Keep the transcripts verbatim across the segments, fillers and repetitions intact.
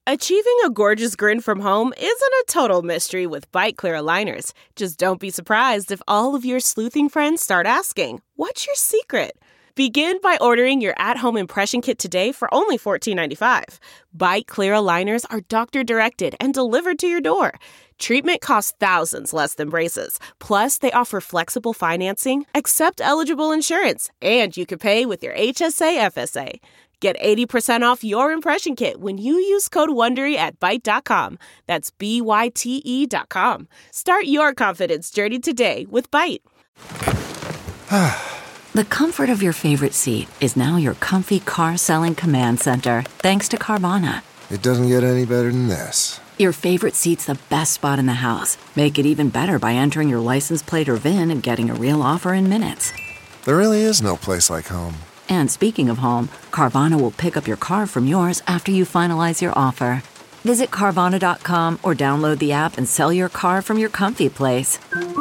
Achieving a gorgeous grin from home isn't a total mystery with Byte Clear aligners. Just don't be surprised if all of your sleuthing friends start asking, "What's your secret?" Begin by ordering your at-home impression kit today for only fourteen ninety-five. Byte Clear aligners are doctor-directed and delivered to your door. Treatment costs thousands less than braces. Plus, they offer flexible financing, accept eligible insurance, and you can pay with your H S A F S A. Get eighty percent off your impression kit when you use code WONDERY at byte dot com. That's B Y T E dot com. Start your confidence journey today with Byte. The comfort of your favorite seat is now your comfy car-selling command center, thanks to Carvana. It doesn't get any better than this. Your favorite seat's the best spot in the house. Make it even better by entering your license plate or V I N and getting a real offer in minutes. There really is no place like home. And speaking of home, Carvana will pick up your car from yours after you finalize your offer. Visit Carvana dot com or download the app and sell your car from your comfy place.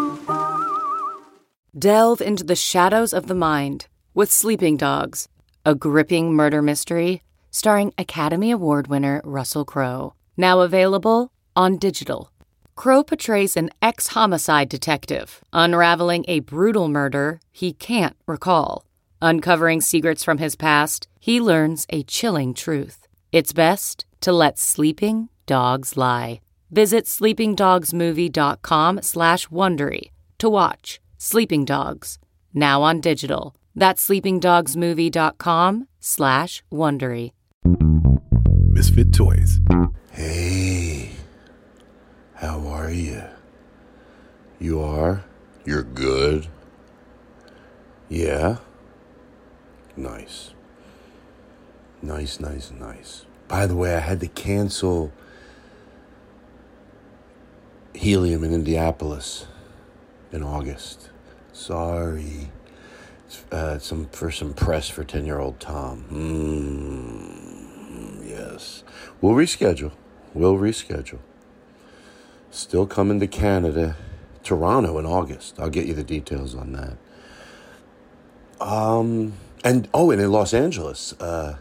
Delve into the shadows of the mind with Sleeping Dogs, a gripping murder mystery starring Academy Award winner Russell Crowe. Now available on digital. Crowe portrays an ex-homicide detective unraveling a brutal murder he can't recall. Uncovering secrets from his past, he learns a chilling truth. It's best to let sleeping dogs lie. Visit sleeping dogs movie dot com slash Wondery to watch Sleeping Dogs, now on digital. That's sleeping dogs movie dot com slash Wondery. Misfit Toys. Hey, how are you? You are? You're good? Yeah? Nice. Nice, nice, nice. By the way, I had to cancel Helium in Indianapolis in August. Sorry. It's, uh, some for some press for ten-year-old Tom. Mm, yes. We'll reschedule. We'll reschedule. Still coming to Canada. Toronto in August. I'll get you the details on that. Um... And, oh, and in Los Angeles, uh,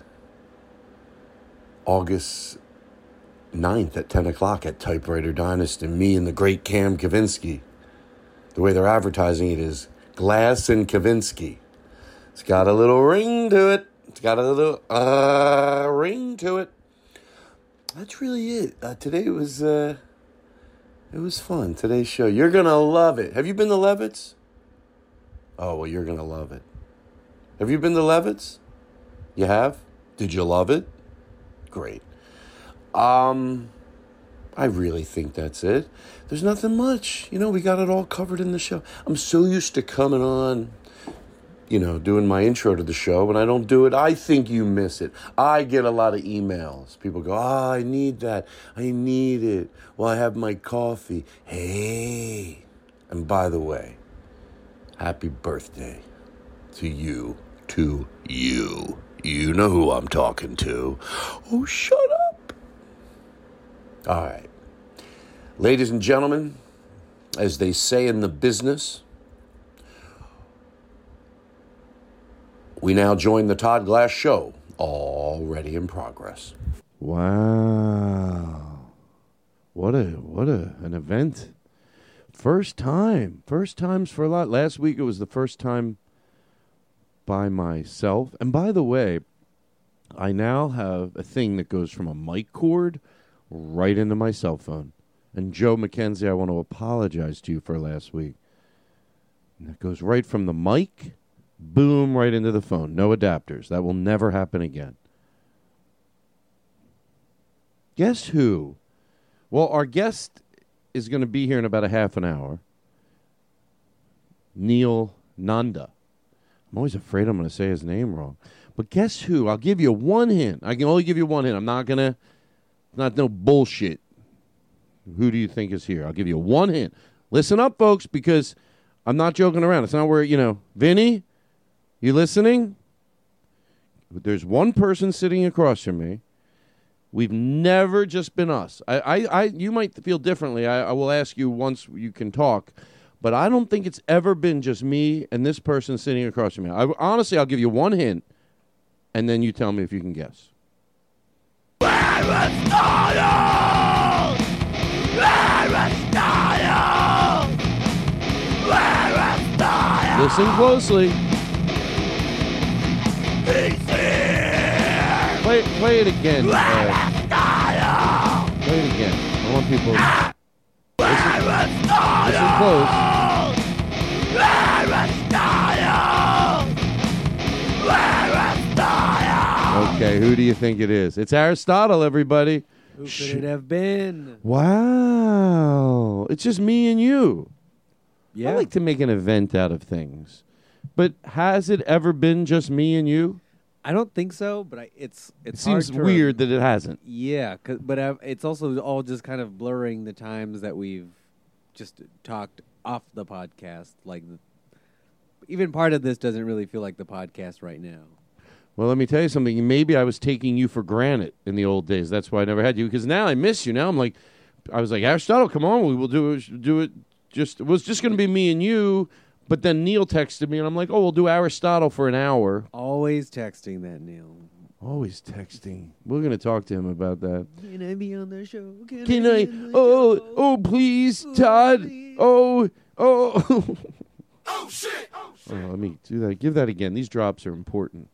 August ninth at ten o'clock at Typewriter Dynasty, me and the great Cam Kavinsky. The way they're advertising it is Glass and Kavinsky. It's got a little ring to it. It's got a little uh, ring to it. That's really it. Uh, today was, uh, it was fun, today's show. You're going to love it. Have you been to Levitt's? Oh, well, you're going to love it. Have you been to Levitt's? You have? Did you love it? Great. Um, I really think that's it. There's nothing much. You know, we got it all covered in the show. I'm so used to coming on, you know, doing my intro to the show. When I don't do it, I think you miss it. I get a lot of emails. People go, oh, I need that. I need it. Well, I have my coffee. Hey. And by the way, happy birthday to you. To you. You know who I'm talking to. Oh, shut up. All right. Ladies and gentlemen, as they say in the business, we now join the Todd Glass Show, already in progress. Wow. What a, what a, an event. First time. First times for a lot. Last week it was the first time by myself. And by the way, I now have a thing that goes from a mic cord right into my cell phone. And Joe McKenzie, I want to apologize to you for last week. And it goes right from the mic, boom, right into the phone. No adapters. That will never happen again. Guess who? Well, our guest is going to be here in about a half an hour. Neil Nanda. I'm always afraid I'm going to say his name wrong. But guess who? I'll give you one hint. I can only give you one hint. I'm not going to, not no bullshit. Who do you think is here? I'll give you one hint. Listen up, folks, because I'm not joking around. It's not where, you know, Vinny, you listening? There's one person sitting across from me. We've never just been us. I, I, I you might feel differently. I, I will ask you once you can talk. But I don't think it's ever been just me and this person sitting across from me. I, honestly, I'll give you one hint, and then you tell me if you can guess. Where was all Listen closely. Play, play it again. Uh, play it again. I want people. Listen, listen close. Okay, who do you think it is? It's Aristotle, everybody. Who could it have been? Wow. It's just me and you. Yeah. I like to make an event out of things. But has it ever been just me and you? I don't think so, but I, it's It it's seems hard to weird that it hasn't. Yeah, 'cause- but uh, it's also all just kind of blurring the times that we've just talked off the podcast. Like, even part of this doesn't really feel like the podcast right now. Well, let me tell you something. Maybe I was taking you for granted in the old days. That's why I never had you. Because now I miss you. Now I'm like, I was like, Aristotle, come on, we will do it. Do it. Just it was just going to be me and you. But then Neil texted me, and I'm like, oh, we'll do Aristotle for an hour. Always texting that Neil. Always texting. We're going to talk to him about that. Can I be on the show? Can, Can I? I? Be on the Oh, show? oh, please, Todd. Oh, oh. Oh shit! Oh shit! Oh, let me do that. Give that again. These drops are important.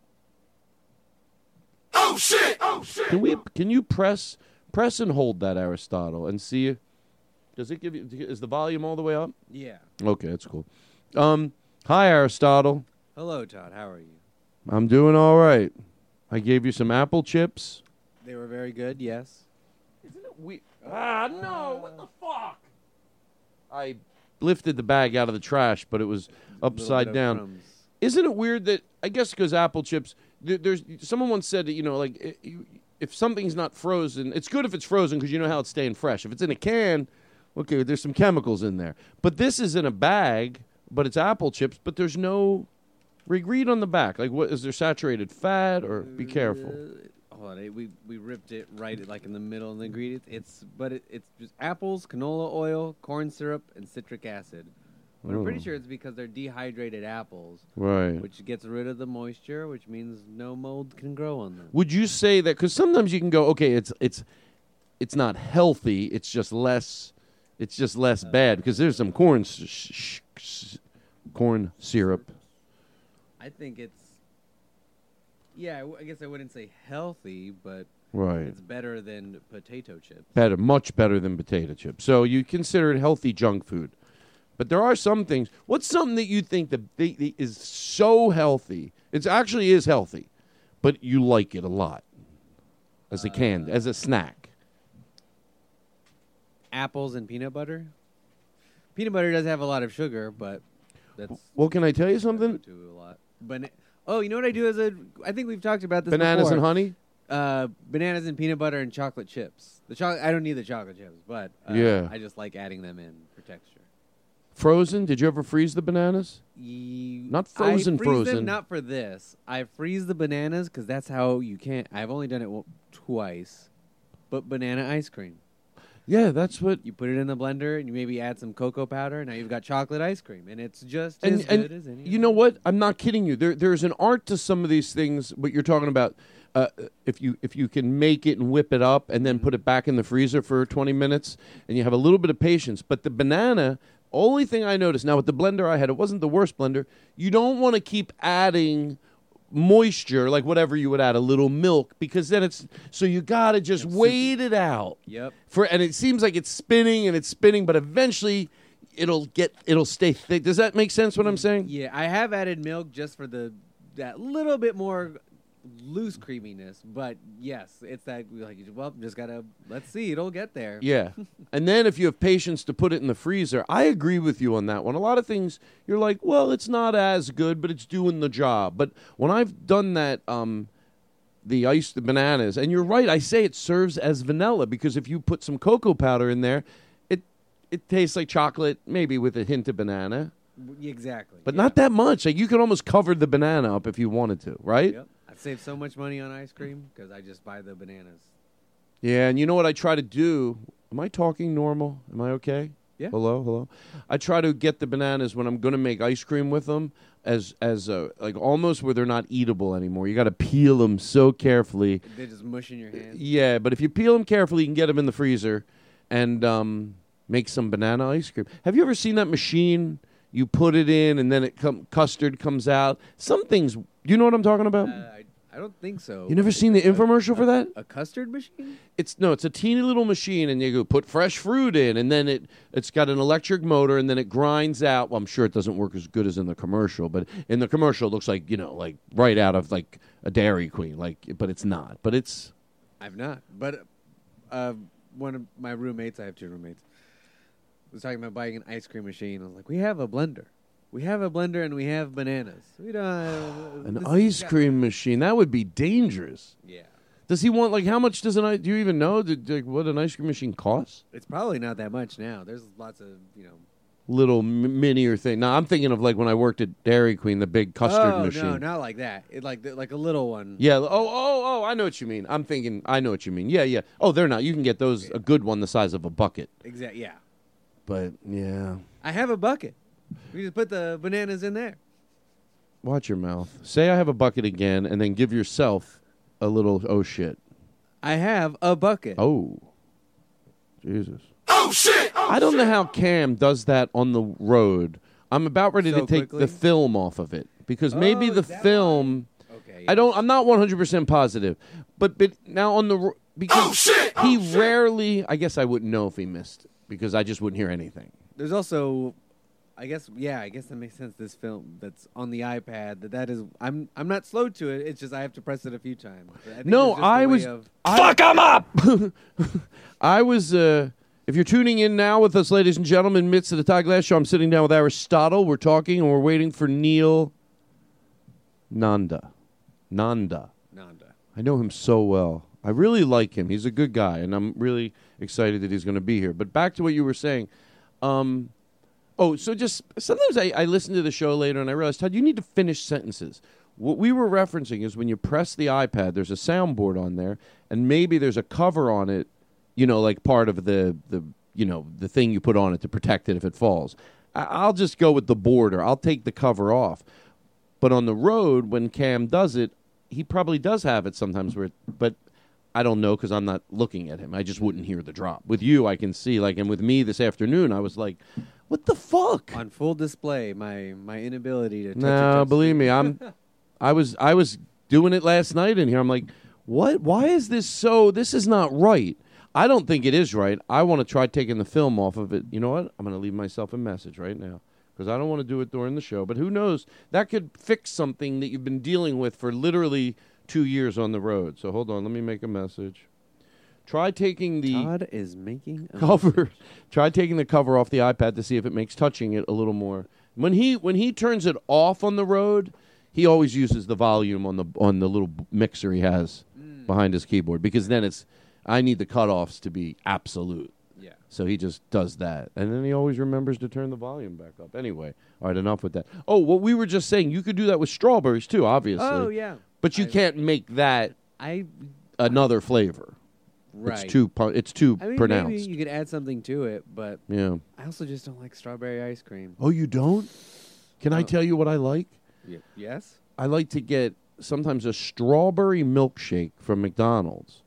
Oh shit! Oh shit! Can we? Can you press, press and hold that Aristotle and see? Does it give you? Is the volume all the way up? Yeah. Okay, that's cool. Um, hi Aristotle. Hello, Todd. How are you? I'm doing all right. I gave you some apple chips. They were very good. Yes. Isn't it weird? Ah, no! What the fuck? I lifted the bag out of the trash, but it was upside down. Crumbs. Isn't it weird that I guess because apple chips, there, there's someone once said that you know like it, you, if something's not frozen, it's good if it's frozen because you know how it's staying fresh. If it's in a can, okay, there's some chemicals in there. But this is in a bag, but it's apple chips, but there's no. Read on the back. Like, what is there? Saturated fat, or be careful. Uh, hold on, we we ripped it right like in the middle of the ingredients. It's but it, it's just apples, canola oil, corn syrup, and citric acid. But I'm pretty Oh. sure it's because they're dehydrated apples, Right. which gets rid of the moisture, which means no mold can grow on them. Would you say that? Because sometimes you can go, okay, it's it's it's not healthy. It's just less. It's just less bad because there's some corn sh- sh- sh- corn syrup. I think it's yeah. I w- I guess I wouldn't say healthy, but Right. it's better than potato chips. Better, much better than potato chips. So you consider it healthy junk food. But there are some things. What's something that you think that they, they is so healthy? It actually is healthy, but you like it a lot as a can, as a snack. Apples and peanut butter. Peanut butter does have a lot of sugar, but that's Well, can I tell you something? to a lot. Bana- oh, you know what I do as a? I think we've talked about this. Bananas before. and honey? Uh, bananas and peanut butter and chocolate chips. The chocolate. I don't need the chocolate chips, but uh, Yeah. I just like adding them in for texture. Frozen? Did you ever freeze the bananas? You, Not frozen, I freeze them frozen. not for this. I freeze the bananas because that's how you can't. I've only done it w- twice, but banana ice cream. Yeah, that's what. You put it in the blender and you maybe add some cocoa powder. And now you've got chocolate ice cream, and it's just And, as and good as any. you know what? I'm not kidding you. There, there's an art to some of these things. What you're talking about, uh, if you if you can make it and whip it up and then put it back in the freezer for twenty minutes, and you have a little bit of patience. But the banana, only thing I noticed now with the blender I had, it wasn't the worst blender. You don't want to keep adding moisture, like whatever you would add, a little milk, because then it's so you gotta just wait it out. Yep. For and it seems like it's spinning and it's spinning, but eventually it'll get it'll stay thick. Does that make sense? What I'm saying? Yeah, I have added milk just for the that little bit more loose creaminess, but yes, it's that like well, just gotta let's see, it'll get there. Yeah. And then if you have patience to put it in the freezer, I agree with you on that one. A lot of things you're like, well, it's not as good, but it's doing the job. But when I've done that, um, the iced bananas, and you're right, I say it serves as vanilla because if you put some cocoa powder in there, it it tastes like chocolate, maybe with a hint of banana, W- Exactly. but yeah. not that much. Like you could almost cover the banana up if you wanted to, right? Yep. I've saved so much money on ice cream because I just buy the bananas. Yeah, and you know what I try to do? Am I talking normal? Am I okay? Yeah. Hello, hello. I try to get the bananas when I'm going to make ice cream with them as as uh, like almost where they're not eatable anymore. You got to peel them so carefully. They just mush in your hand. Yeah, but if you peel them carefully, you can get them in the freezer and um, make some banana ice cream. Have you ever seen that machine? you put it in, and then it come custard comes out. Some things. You know what I'm talking about? Uh, I, I don't think so. You never seen the infomercial a, for that? A custard machine? It's no, it's a teeny little machine, and you go put fresh fruit in, and then it it's got an electric motor, and then it grinds out. Well, I'm sure it doesn't work as good as in the commercial, but in the commercial, it looks like you know, like right out of like a Dairy Queen, like, but it's not. But it's. I've not, but uh, one of my roommates, I have two roommates, was talking about buying an ice cream machine. I was like, we have a blender. We have a blender and we have bananas. We don't have An ice cream machine. That would be dangerous. Yeah. Does he want, like, how much does an ice, do you even know did, like, what an ice cream machine costs? It's probably not that much now. There's lots of, you know. Little m- minier thing. Now, I'm thinking of, like, when I worked at Dairy Queen, the big custard oh, machine. no, not like that. It like like a little one. Yeah. Oh, oh, oh, I know what you mean. I'm thinking, I know what you mean. Yeah, yeah. Oh, they're not. You can get those, a good one the size of a bucket. Exactly, yeah. But, yeah. I have a bucket. We just put the bananas in there. Watch your mouth. Say I have a bucket again, and then give yourself a little, oh, shit. I have a bucket. Oh. Jesus. Oh, shit! Oh, I don't shit. know how Cam does that on the road. I'm about ready so to take quickly? the film off of it. Because maybe oh, the film... Okay, I yes. don't. I'm not one hundred percent positive, but but now on the because Oh, shit! Oh, he shit! rarely. I guess I wouldn't know if he missed because I just wouldn't hear anything. There's also, I guess, yeah, I guess that makes sense. This film that's on the iPad, that that is, I'm I'm not slow to it. It's just I have to press it a few times. I think No, it's just a I way was. Of, I, Fuck him up. I was. Uh, if you're tuning in now with us, ladies and gentlemen, midst of the Todd Glass Show, I'm sitting down with Aristotle. We're talking and we're waiting for Neil Nanda. Nanda. Nanda. I know him so well. I really like him. He's a good guy, and I'm really excited that he's going to be here. But back to what you were saying. Um, oh, so just sometimes I, I listen to the show later, and I realize, Todd, you need to finish sentences. What we were referencing is when you press the iPad, there's a soundboard on there, and maybe there's a cover on it, you know, like part of the, the you know, the thing you put on it to protect it if it falls. I, I'll just go with the border. I'll take the cover off. But on the road, when Cam does it, he probably does have it sometimes, where, it, but I don't know because I'm not looking at him. I just wouldn't hear the drop. With you, I can see, like, and with me this afternoon, I was like, what the fuck? On full display, my my inability to touch No, a believe me, I'm, I was I was doing it last night in here. I'm like, what? Why is this so, this is not right. I don't think it is right. I want to try taking the film off of it. You know what? I'm going to leave myself a message right now. Because I don't want to do it during the show. But who knows? That could fix something that you've been dealing with for literally two years on the road. So hold on. Let me make a message. Try taking the Todd is making a cover. Try taking the cover off the iPad to see if it makes touching it a little more. When he when he turns it off on the road, he always uses the volume on the on the little mixer he has mm. behind his keyboard. Because then it's I need the cutoffs to be absolute. Yeah. So he just does that. And then he always remembers to turn the volume back up. Anyway, all right, enough with that. Oh, what we were just saying, you could do that with strawberries too, obviously. Oh, yeah. But you I, can't make that I another flavor. Right. It's too, pu- it's too I mean, pronounced. maybe you could add something to it, but yeah. I also just don't like strawberry ice cream. Oh, you don't? Can I Oh. tell you what I like? Y- yes? I like to get sometimes a strawberry milkshake from McDonald's.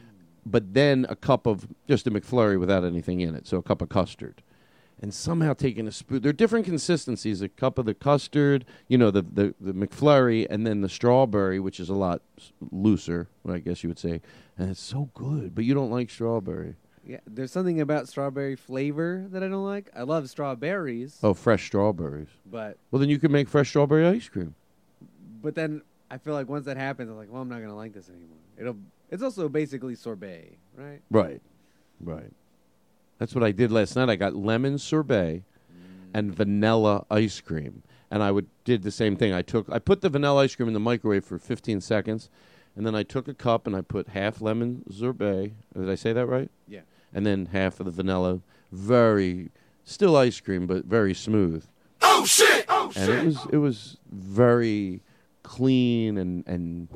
But then a cup of, just a McFlurry without anything in it, so a cup of custard. And somehow taking a spoon, there are different consistencies, a cup of the custard, you know, the, the, the McFlurry, and then the strawberry, which is a lot looser, I guess you would say. And it's so good, but you don't like strawberry. Yeah, there's something about strawberry flavor that I don't like. I love strawberries. Oh, fresh strawberries. But Well, then you can make fresh strawberry ice cream. but then I feel like once that happens, I'm like, well, I'm not going to like this anymore. It'll It's also basically sorbet, right? Right, right. That's what I did last night. I got lemon sorbet mm. and vanilla ice cream, and I would did the same thing. I took I put the vanilla ice cream in the microwave for fifteen seconds, and then I took a cup and I put half lemon sorbet. Did I say that right? Yeah. And then half of the vanilla. Very still ice cream, but very smooth. Oh shit! Oh and shit! it was it was very clean and and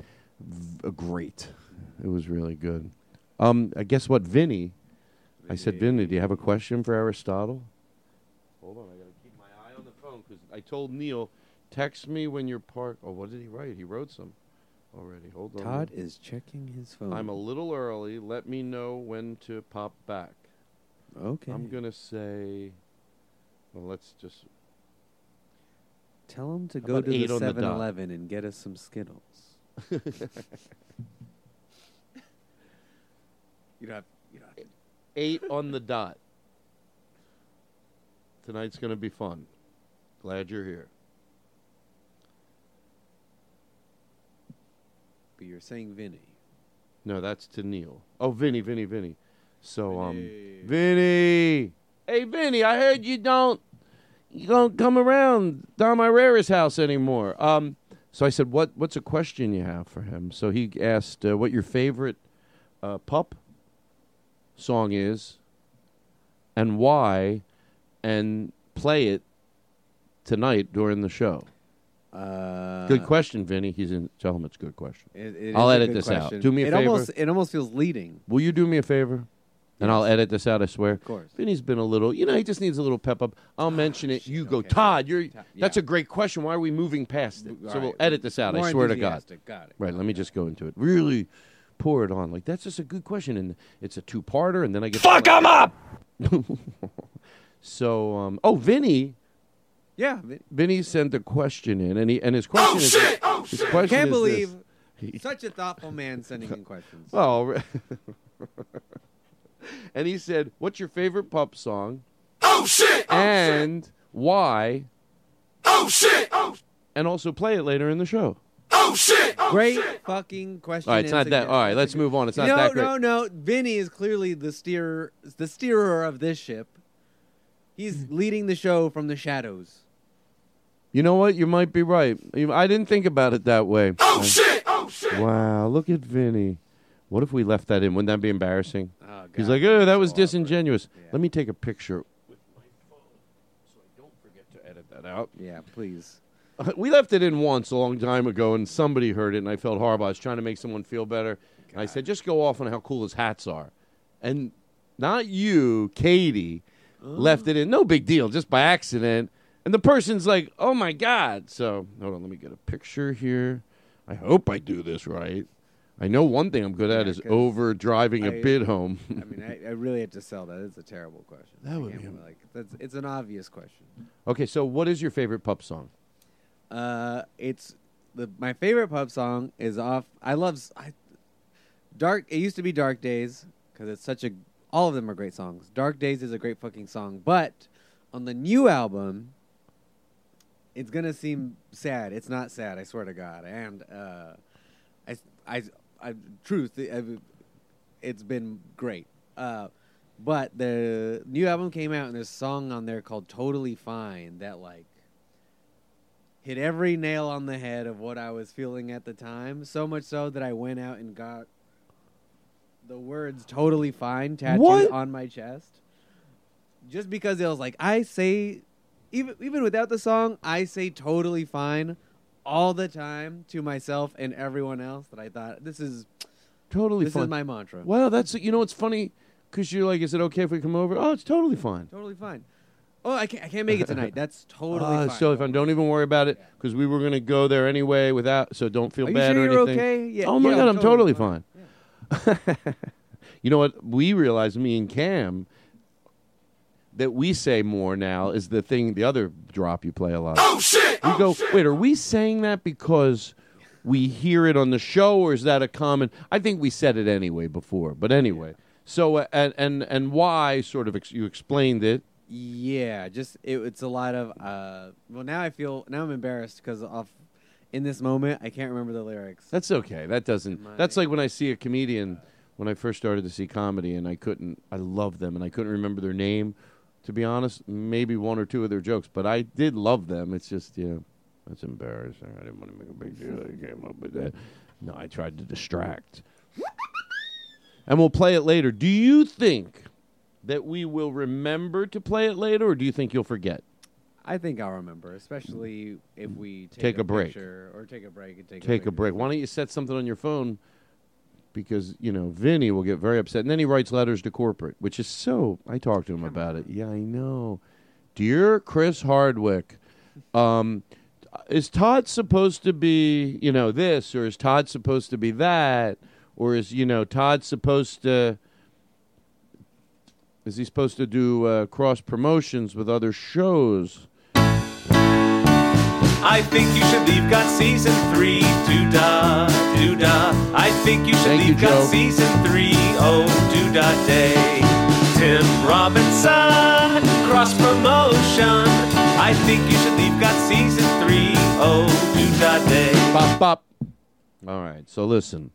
v- great. It was really good. Um, I guess what, Vinny? I said, Vinny, do you have a question for Aristotle? Hold on, I got to keep my eye on the phone because I told Neil, text me when you're parked. Oh, what did he write? He wrote some already. Hold on. Todd is checking his phone. I'm a little early. Let me know when to pop back. Okay. I'm going to say, well, let's just, Tell him to How go about to eight the on the dot? seven eleven and get us some Skittles. you don't have, you don't have to. Eight on the dot. Tonight's going to be fun. Glad you're here. But you're saying Vinny. No, that's to Neil. Oh, Vinny, Vinny, Vinny. So, um, Vinny. Vinny. Hey, Vinny, I heard you don't, you don't come around Dom Irera's house anymore. Um, so I said, what, what's a question you have for him? So he asked uh, what your favorite uh, pup song is and why, and play it tonight during the show. Uh, Good question, Vinny. He's in. Tell him it's a good question. It, it I'll is a edit good this question. out. Do me a it favor. Almost, it almost feels leading. Will you do me a favor? And I'll edit this out, I swear. Of course. Vinny's been a little, you know, he just needs a little pep up. I'll mention it. You go, okay. Todd, you're. Ta- That's yeah. a great question. Why are we moving past it? All so right. we'll edit this out, More I swear to God. enthusiastic. Got it. Right, let me just go into it. Really pour it on. Like, that's just a good question. And it's a two-parter, and then I get... Fuck him up! So, um, oh, Vinny... Yeah. Vin- Vinny sent a question in, and he and his question Oh, is... shit! Oh, his shit! question Can't is believe this. such a thoughtful man sending in questions. Oh, and he said, "What's your favorite pup song? Oh shit! And why? Oh shit! Oh, And also play it later in the show." oh shit! Oh, Great shit. fucking question. All right, it's and not that. suggestion. All right, let's move on. It's not no, that great. no, no. Vinny is clearly the steer, the steerer of this ship. He's leading the show from the shadows. You know what? You might be right. You- I didn't think about it that way. Oh shit! Oh shit! Wow, look at Vinny. What if we left that in? Wouldn't that be embarrassing? Oh, God, He's like, oh, that that's was so awkward. disingenuous. Yeah. Let me take a picture with my phone so I don't forget to edit that out. Yeah, please. We left it in once a long time ago, and somebody heard it, and I felt horrible. I was trying to make someone feel better. And I said, just go off on how cool his hats are. And not you, Katie, left it in. No big deal, just by accident. And the person's like, oh, my God. So, hold on, let me get a picture here. I hope I do this right. I know one thing I'm good at Yeah, is 'cause over driving a I- bid home. I mean, I, I really had to sell that. It's a terrible question. That I would can't be believe, like that's. It's an obvious question. Okay, so what is your favorite pup song? Uh, it's the my favorite pub song is off. I love s- I, Dark. It used to be Dark Days because it's such a. All of them are great songs. Dark Days is a great fucking song, but on the new album, it's gonna seem sad. It's not sad. I swear to God. And uh, I, I, I, truth. I, it's been great. Uh, but the new album came out and there's a song on there called "Totally Fine" that like. Hit every nail on the head of what I was feeling at the time. So much so that I went out and got the words "totally fine" tattooed What? on my chest. Just because it was like, I say, even even without the song, I say "totally fine" all the time to myself and everyone else. That I thought this is Totally this fine. is my mantra. Well, that's, you know, it's funny because you're like, is it okay if we come over? Oh, it's totally fine. Totally fine. Oh, I can't I can't make it tonight. That's totally Ah, fine. it's totally fine. Don't even worry about it because we were going to go there anyway without, so don't feel Are you bad sure or you're anything. okay? Yeah, oh, my yeah, God, I'm I'm totally totally fine. You know what? We realized, me and Cam, that we say more now is the thing, the other drop you play a lot. Oh shit! We go, wait, are we saying that because we hear it on the show, or is that a common? I think we said it anyway before, but anyway. So uh, and and and why sort of ex- you explained it. Yeah, just it, it's a lot of. Uh, well, now I feel now I'm embarrassed because off in this moment I can't remember the lyrics. That's okay. That doesn't. My- That's like when I see a comedian when I first started to see comedy, and I couldn't. I love them, and I couldn't remember their name. To be honest, maybe one or two of their jokes, but I did love them. It's just, yeah, that's embarrassing. I didn't want to make a big deal. I came up with that. No, I tried to distract. And we'll play it later. Do you think that we will remember to play it later, or do you think you'll forget? I think I'll remember, especially if we take, Take a break. picture or take a break and take Take a, a break. Why don't you set something on your phone? Because, you know, Vinny will get very upset. And then he writes letters to corporate, which is so... I talked to him about it. Yeah, I know. Dear Chris Hardwick, um, is Todd supposed to be, you know, this, or is Todd supposed to be that? Or is, you know, Todd supposed to... Is he supposed to do uh, cross promotions with other shows? I think you should leave got season three. Doo-da, doo-da. I think you should Thank leave you, got Joe. season three. Oh, doo-da day. Tim Robinson, cross promotion. I think you should leave got season three. Oh, doo-da day. Bop, bop. All right, so listen.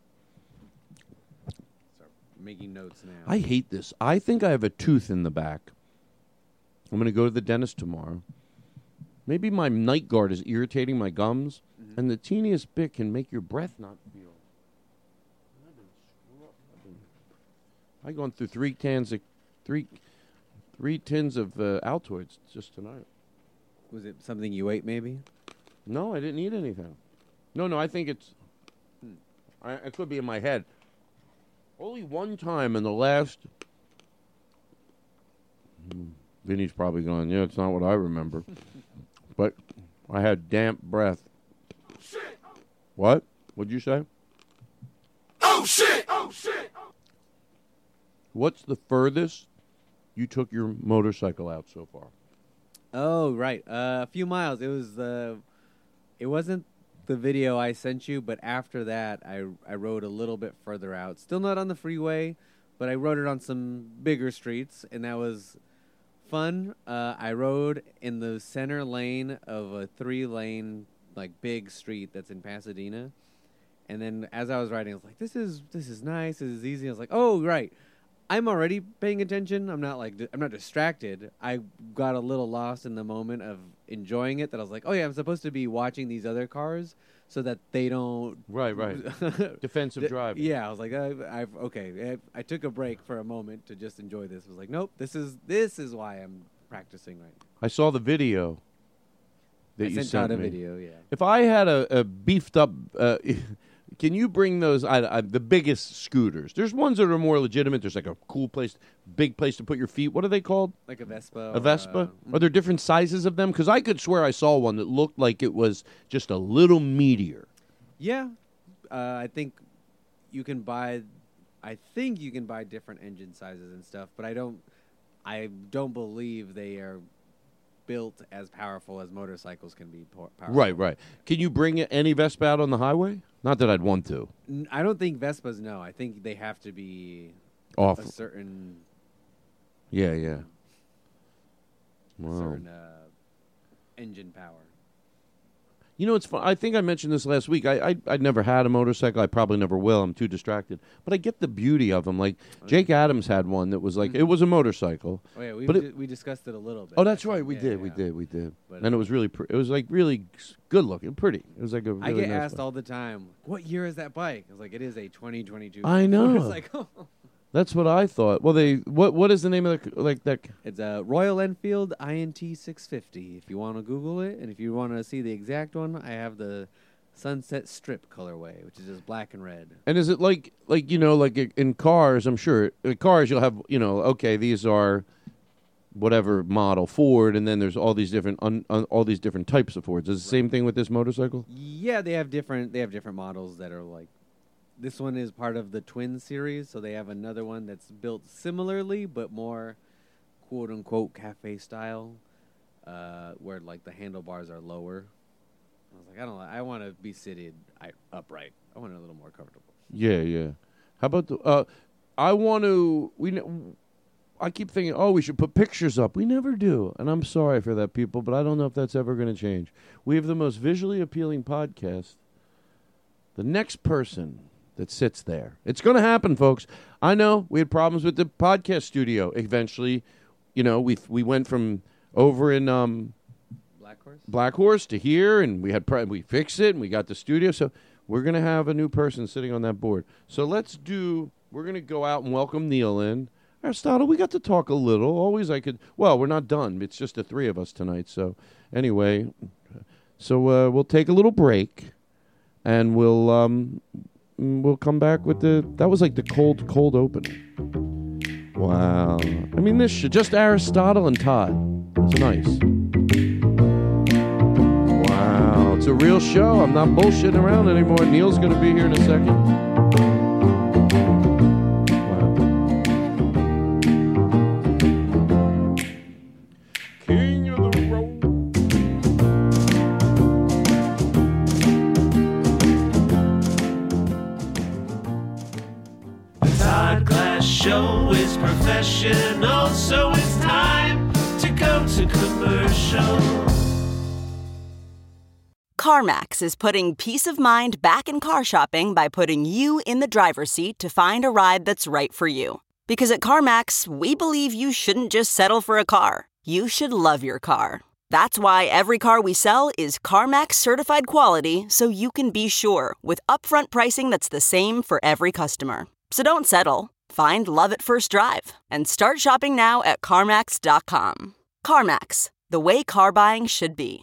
Start making notes now. I hate this. I think I have a tooth in the back. I'm going to go to the dentist tomorrow. Maybe my night guard is irritating my gums, mm-hmm. and the teeniest bit can make your breath not feel. I've gone through three cans of three, three tins of uh, Altoids just tonight. Was it something you ate, maybe? No, I didn't eat anything. No, no, I think it's. I, it could be in my head. Only one time in the last. Vinny's probably going, yeah, it's not what I remember. But I had damp breath. Shit. What? What'd you say? Oh shit! Oh shit! What's the furthest you took your motorcycle out so far? Oh, right. Uh, a few miles. It was uh, it wasn't the video I sent you, but after that, I I rode a little bit further out. Still not on the freeway, but I rode it on some bigger streets, and that was fun. Uh, I rode in the center lane of a three-lane, like, big street that's in Pasadena. And then as I was riding, I was like, "This is this is nice. This is easy." I was like, "Oh, right." I'm already paying attention. I'm not like di- I'm not distracted. I got a little lost in the moment of enjoying it. That I was like, "Oh yeah, I'm supposed to be watching these other cars so that they don't." Right, right. Defensive D- driving. Yeah, I was like, I, I've okay. I, I took a break for a moment to just enjoy this. I was like, "Nope, this is this is why I'm practicing right now." I saw the video that I you sent sent out a me. video. Yeah. If I had a, a beefed up, uh, can you bring those I, I, the biggest scooters? There's ones that are more legitimate. There's like a cool place, big place to put your feet. What are they called? Like a Vespa. A or, Vespa? uh, Are there different sizes of them? Because I could swear I saw one that looked like it was just a little meatier. Yeah, uh, I think you can buy. I think you can buy different engine sizes and stuff, but I don't. I don't believe they are built as powerful as motorcycles can be po- powerful. Right, right. Can you bring any Vespa out on the highway? Not that I'd want to. N- I don't think Vespas. No, I think they have to be Off. a certain Yeah, yeah. Wow. certain uh, engine power. You know, it's fun. I think I mentioned this last week. I, I I never had a motorcycle. I probably never will. I'm too distracted. But I get the beauty of them. Like Jake Adams had one that was like it was a motorcycle. Oh yeah, we but di- it, we discussed it a little bit. oh, that's I right. think. We Yeah, did. We yeah. did. We did. But, and it was really. Pr- it was like really good looking. Pretty. It was like a. Really I get nice asked bike. all the time, "What year is that bike?" I was like, "It is a twenty twenty-two." I know. It's like, oh. That's what I thought. Well, they. What What is the name of the like that? It's a Royal Enfield I N T six fifty. If you want to Google it, and if you want to see the exact one, I have the Sunset Strip colorway, which is just black and red. And is it like like you know like in cars? I'm sure in cars you'll have you know okay these are whatever model Ford, and then there's all these different un, un, all these different types of Fords. Is it the same thing with this motorcycle? Yeah, they have different. They have different models that are like. This one is part of the Twin series, so they have another one that's built similarly, but more "quote unquote" cafe style, uh, where like the handlebars are lower. I was like, I don't. I want to be seated I, upright. I want it a little more comfortable. Yeah, yeah. How about the? Uh, I want to. We. ne- I keep thinking, oh, we should put pictures up. We never do, and I'm sorry for that, people. But I don't know if that's ever going to change. We have the most visually appealing podcast. The next person that sits there, it's going to happen, folks. I know we had problems with the podcast studio. Eventually, you know, we we went from over in um, Black Horse. Black Horse to here, and we had pre- we fixed it, and we got the studio. So we're going to have a new person sitting on that board. So let's do. We're going to go out and welcome Neil in. Aristotle, we got to talk a little. Always, I could. Well, we're not done. It's just the three of us tonight. So anyway, so uh, we'll take a little break, and we'll um, we'll come back with the. That was like the cold, cold opening. Wow. I mean, this should just Aristotle and Todd. It's nice. Wow, it's a real show. I'm not bullshitting around anymore. Neil's going to be here in a second. King of the road. is professional, so it's time to go to commercial. CarMax is putting peace of mind back in car shopping by putting you in the driver's seat to find a ride that's right for you. Because at CarMax, we believe you shouldn't just settle for a car. You should love your car. That's why every car we sell is CarMax certified quality, so you can be sure with upfront pricing that's the same for every customer. So don't settle. Find love at first drive and start shopping now at CarMax dot com. CarMax, the way car buying should be.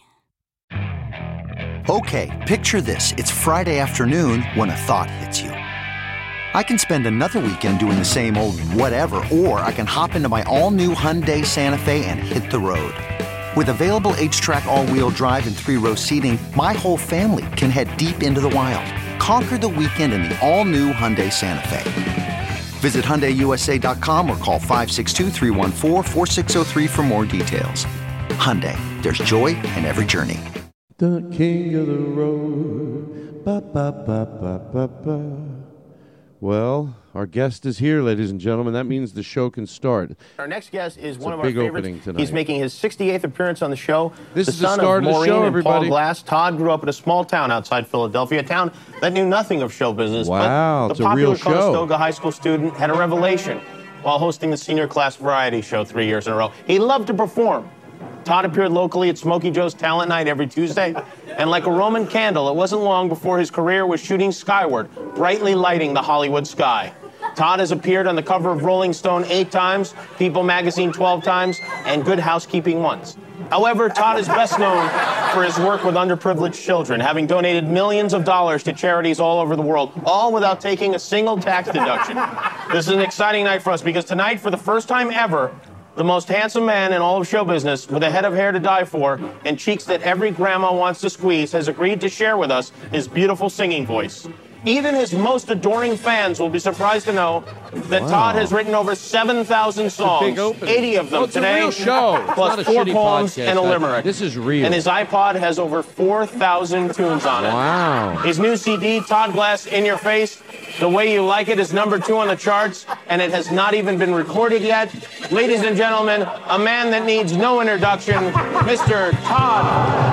Okay, picture this. It's Friday afternoon when a thought hits you. I can spend another weekend doing the same old whatever, or I can hop into my all-new Hyundai Santa Fe and hit the road. With available H-Track all-wheel drive and three-row seating, my whole family can head deep into the wild. Conquer the weekend in the all-new Hyundai Santa Fe. Visit Hyundai U S A dot com or call five six two, three one four, four six zero three for more details. Hyundai, there's joy in every journey. The king of the road. Ba, ba, ba, ba, ba, ba. Well, our guest is here, ladies and gentlemen. That means the show can start. Our next guest is It's one a of our big favorites. opening tonight. He's making his sixty-eighth appearance on the show. This the is the son start of of the Maureen show, and everybody. Paul Glass. Todd grew up in a small town outside Philadelphia, a town that knew nothing of show business. Wow, but it's the a real popular show. Conestoga High School student had a revelation while hosting the senior class variety show three years in a row. He loved to perform. Todd appeared locally at Smokey Joe's Talent Night every Tuesday. And like a Roman candle, it wasn't long before his career was shooting skyward, brightly lighting the Hollywood sky. Todd has appeared on the cover of Rolling Stone eight times, People magazine twelve times, and Good Housekeeping once. However, Todd is best known for his work with underprivileged children, having donated millions of dollars to charities all over the world, all without taking a single tax deduction. This is an exciting night for us because tonight, for the first time ever, the most handsome man in all of show business, with a head of hair to die for and cheeks that every grandma wants to squeeze, has agreed to share with us his beautiful singing voice. Even his most adoring fans will be surprised to know that Wow. Todd has written over seven thousand songs, big opening. eighty of them Oh, it's a today, real show. It's plus not a four shitty poems podcast. and a I- limerick. this is real. And his iPod has over four thousand tunes on it. Wow. His new C D, Todd Glass, In Your Face, The Way You Like It, is number two on the charts, and it has not even been recorded yet. Ladies and gentlemen, a man that needs no introduction, Mister Todd.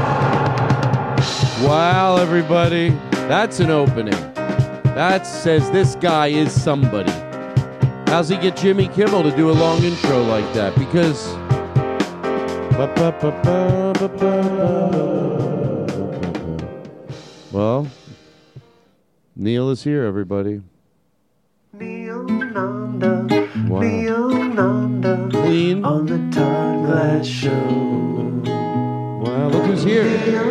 Wow, everybody. That's an opening. That says this guy is somebody. How's he get Jimmy Kimmel to do a long intro like that? Because... Well, Neil is here, everybody. Wow. Clean. On the Todd Glass Show. Wow, look who's here.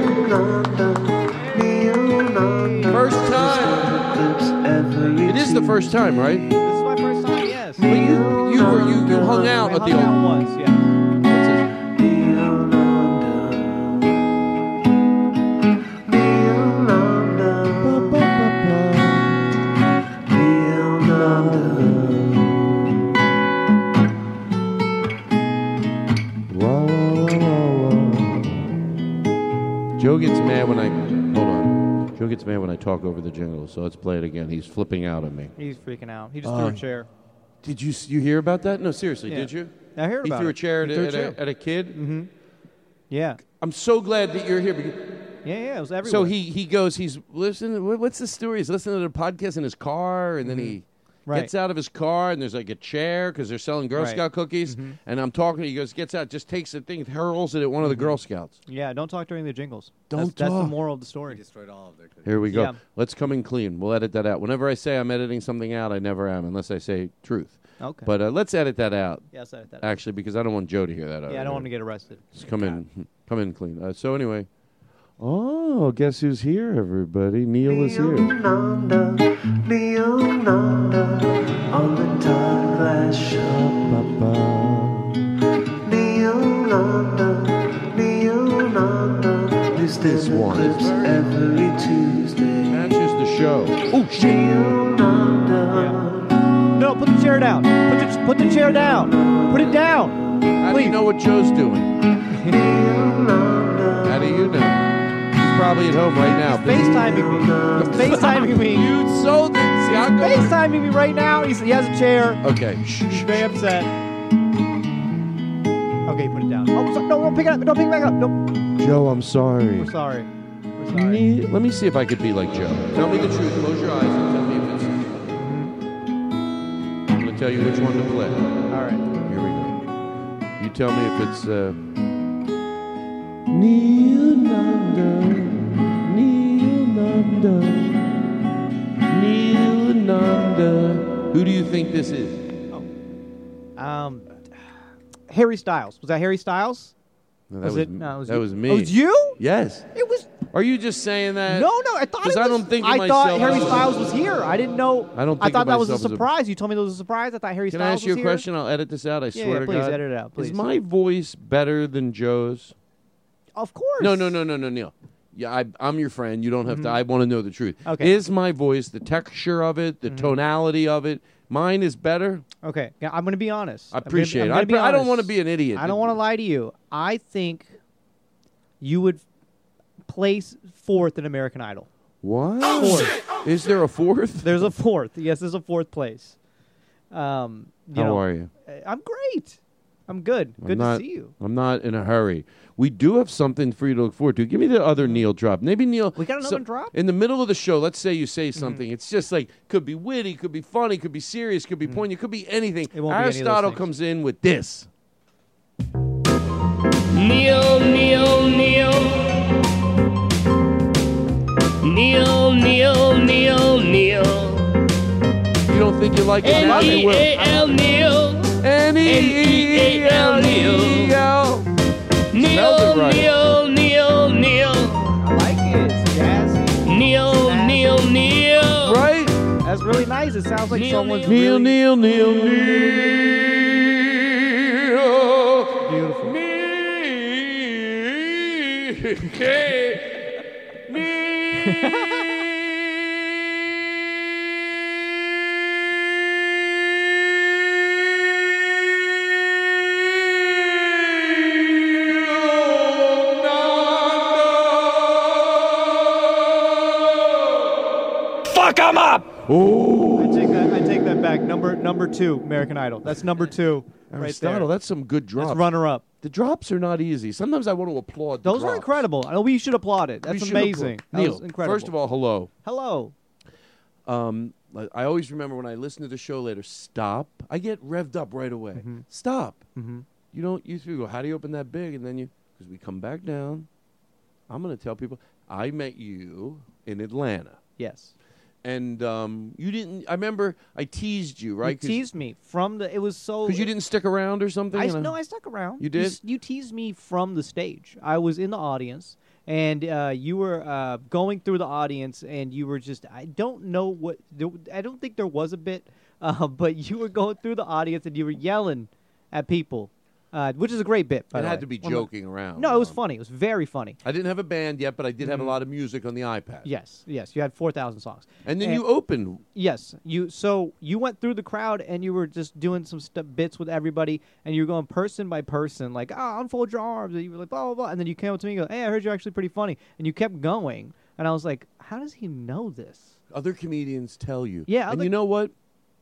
First time. It is the first time, right? This is my first time, yes. But you, you were you, you hung out I at the hung old. out once, yeah. Joe gets mad when I hold on. Joe gets mad when I talk over the jingle. So let's play it again. He's flipping out at me. He's freaking out. He just Uh, threw a chair. Did you you hear about that? No, seriously, Yeah. did you? I heard he about threw it. a chair, at, He threw a at, chair. A, at a kid. Mm-hmm. Yeah. I'm so glad that you're here. Because, Yeah, yeah, it was everywhere. so he he goes. He's listening. what- What's the story? He's listening to the podcast in his car, and then he. Mm-hmm. Right. Gets out of his car, and there's like a chair because they're selling Girl Right. Scout cookies. Mhm. And I'm talking. He goes, gets out, just takes the thing, hurls it at one of the Girl Scouts. Yeah, don't talk during the jingles. Don't that's, That's talk. the moral of the story. Destroyed all of their cookies. Here we go. Yeah. Let's come in clean. We'll edit that out. Whenever I say I'm editing something out, I never am, unless I say truth. Okay. But uh, let's edit that out. Yeah, let's edit that out. Actually, because I don't want Joe to hear that. Yeah, I don't want to get arrested. Just come in, come in clean. Uh, so anyway, oh, guess who's here, everybody? Neil is here. Leonardo, Leonardo, on the Todd Glass Show. Leonardo, Leonardo, this This one is clips very- every Tuesday. Matches the show. Oh shit! Leonardo, No, put the chair down. Put the, put the chair down. Put it down. How do you know what Joe's doing? Leonardo, How do you know? He's probably at home right now. FaceTiming me. FaceTiming me. You sold it. See, I'll go. FaceTiming me right now. He's, he has a chair. Okay. He's very upset. Okay, put it down. Oh, so, no, don't pick it up. Don't pick it back up. No. Joe, I'm sorry. We're sorry. We're sorry. Ne- Let me see if I could be like Joe. Tell me the truth. Close your eyes and tell me if it's. I'm going to tell you which one to play. All right. Here we go. You tell me if it's. Uh... Neil Nanda, Neil Nanda, Neil Nanda. Who do you think this is? Um, Harry Styles. Was that Harry Styles? No, that was, was it? No, it was that you. was me. Oh, it was you? Yes. It was. Are you just saying that? No, no. I thought. It was, I don't think. Of I myself thought Harry as a- Styles was here. I didn't know. I don't I think thought of that was a myself as a- surprise. You told me there was a surprise. I thought Harry Can Styles I was ask you a here. question? I'll edit this out. I Yeah, swear yeah, to please God. edit it out, please. Is my voice better than Joe's? Of course. No, no, no, no, no, Neil. Yeah, I, I'm your friend. You don't have to. I want to know the truth. Okay. Is my voice, the texture of it, the tonality of it, mine is better? Okay, yeah, I'm going to be honest. I appreciate I'm it. gonna I, be I don't honest. want to be an idiot. I don't want to lie to you. I think you would place fourth in American Idol. What? Fourth. Is there a fourth? There's a fourth. Yes, there's a fourth place. Um, you How know, are you? I'm great. I'm good. I'm Good not, to see you. I'm not in a hurry. We do have something for you to look forward to. Give me the other Neil drop. Maybe Neil. We got another drop? In the middle of the show, let's say you say something. It's just like, could be witty, could be funny, could be serious, could be poignant, could be anything. It won't be any of those Aristotle things. comes in with this. Neil, Neil, Neil. Neil, Neil, Neil, Neil. You don't think you like it now? N They E will. A L Neil. N E A L Neil. Neil, right. Neil, Neil, Neil. I like it. It's jazzy. Neil, Neil, Neil. Right? That's really nice. It sounds like someone's Neil, really Neil, Neil, Neil. beautiful. Fuck 'em up! Oh. I take that. I take that back. Number number two, American Idol. That's number two, right Aristotle, there. that's some good drops. That's runner up. The drops are not easy. Sometimes I want to applaud the Those are drops. incredible. I know we should applaud it. We That's should amazing. applaud- That Neil, was incredible. first of all, hello. hello. Um, I I always remember when I listen to the show later, stop. I get revved up right away. Mm-hmm. Stop. You don't used to go, how do you open that big? And then you, because we come back down. I'm going to tell people, I met you in Atlanta. Yes. And um, you didn't, I remember I teased you, right? You teased me from the. It was so. Because you didn't stick around or something? I, And no, I stuck around. You did? s- You, teased me from the stage. I was in the audience, and uh, you were uh, going through the audience, and you were just. I don't know what. There, I don't think there was a bit, uh, but you were going through the audience, and you were yelling at people, uh, which is a great bit. By It the had way. to be One of my- joking around. No, it was um, funny. It was very funny. I didn't have a band yet, but I did have a Mhm. lot of music on the iPad. Yes, yes. You had four thousand songs. And then you opened. Yes, you. So you went through the crowd and you were just doing some st- bits with everybody, and you were going person by person, like, "Ah, unfold your arms," and you were like, "Blah blah blah," and then you came up to me and go, "Hey, I heard you're actually pretty funny," and you kept going, and I was like, "How does he know this?" Other comedians tell you. Yeah, And other- you know what?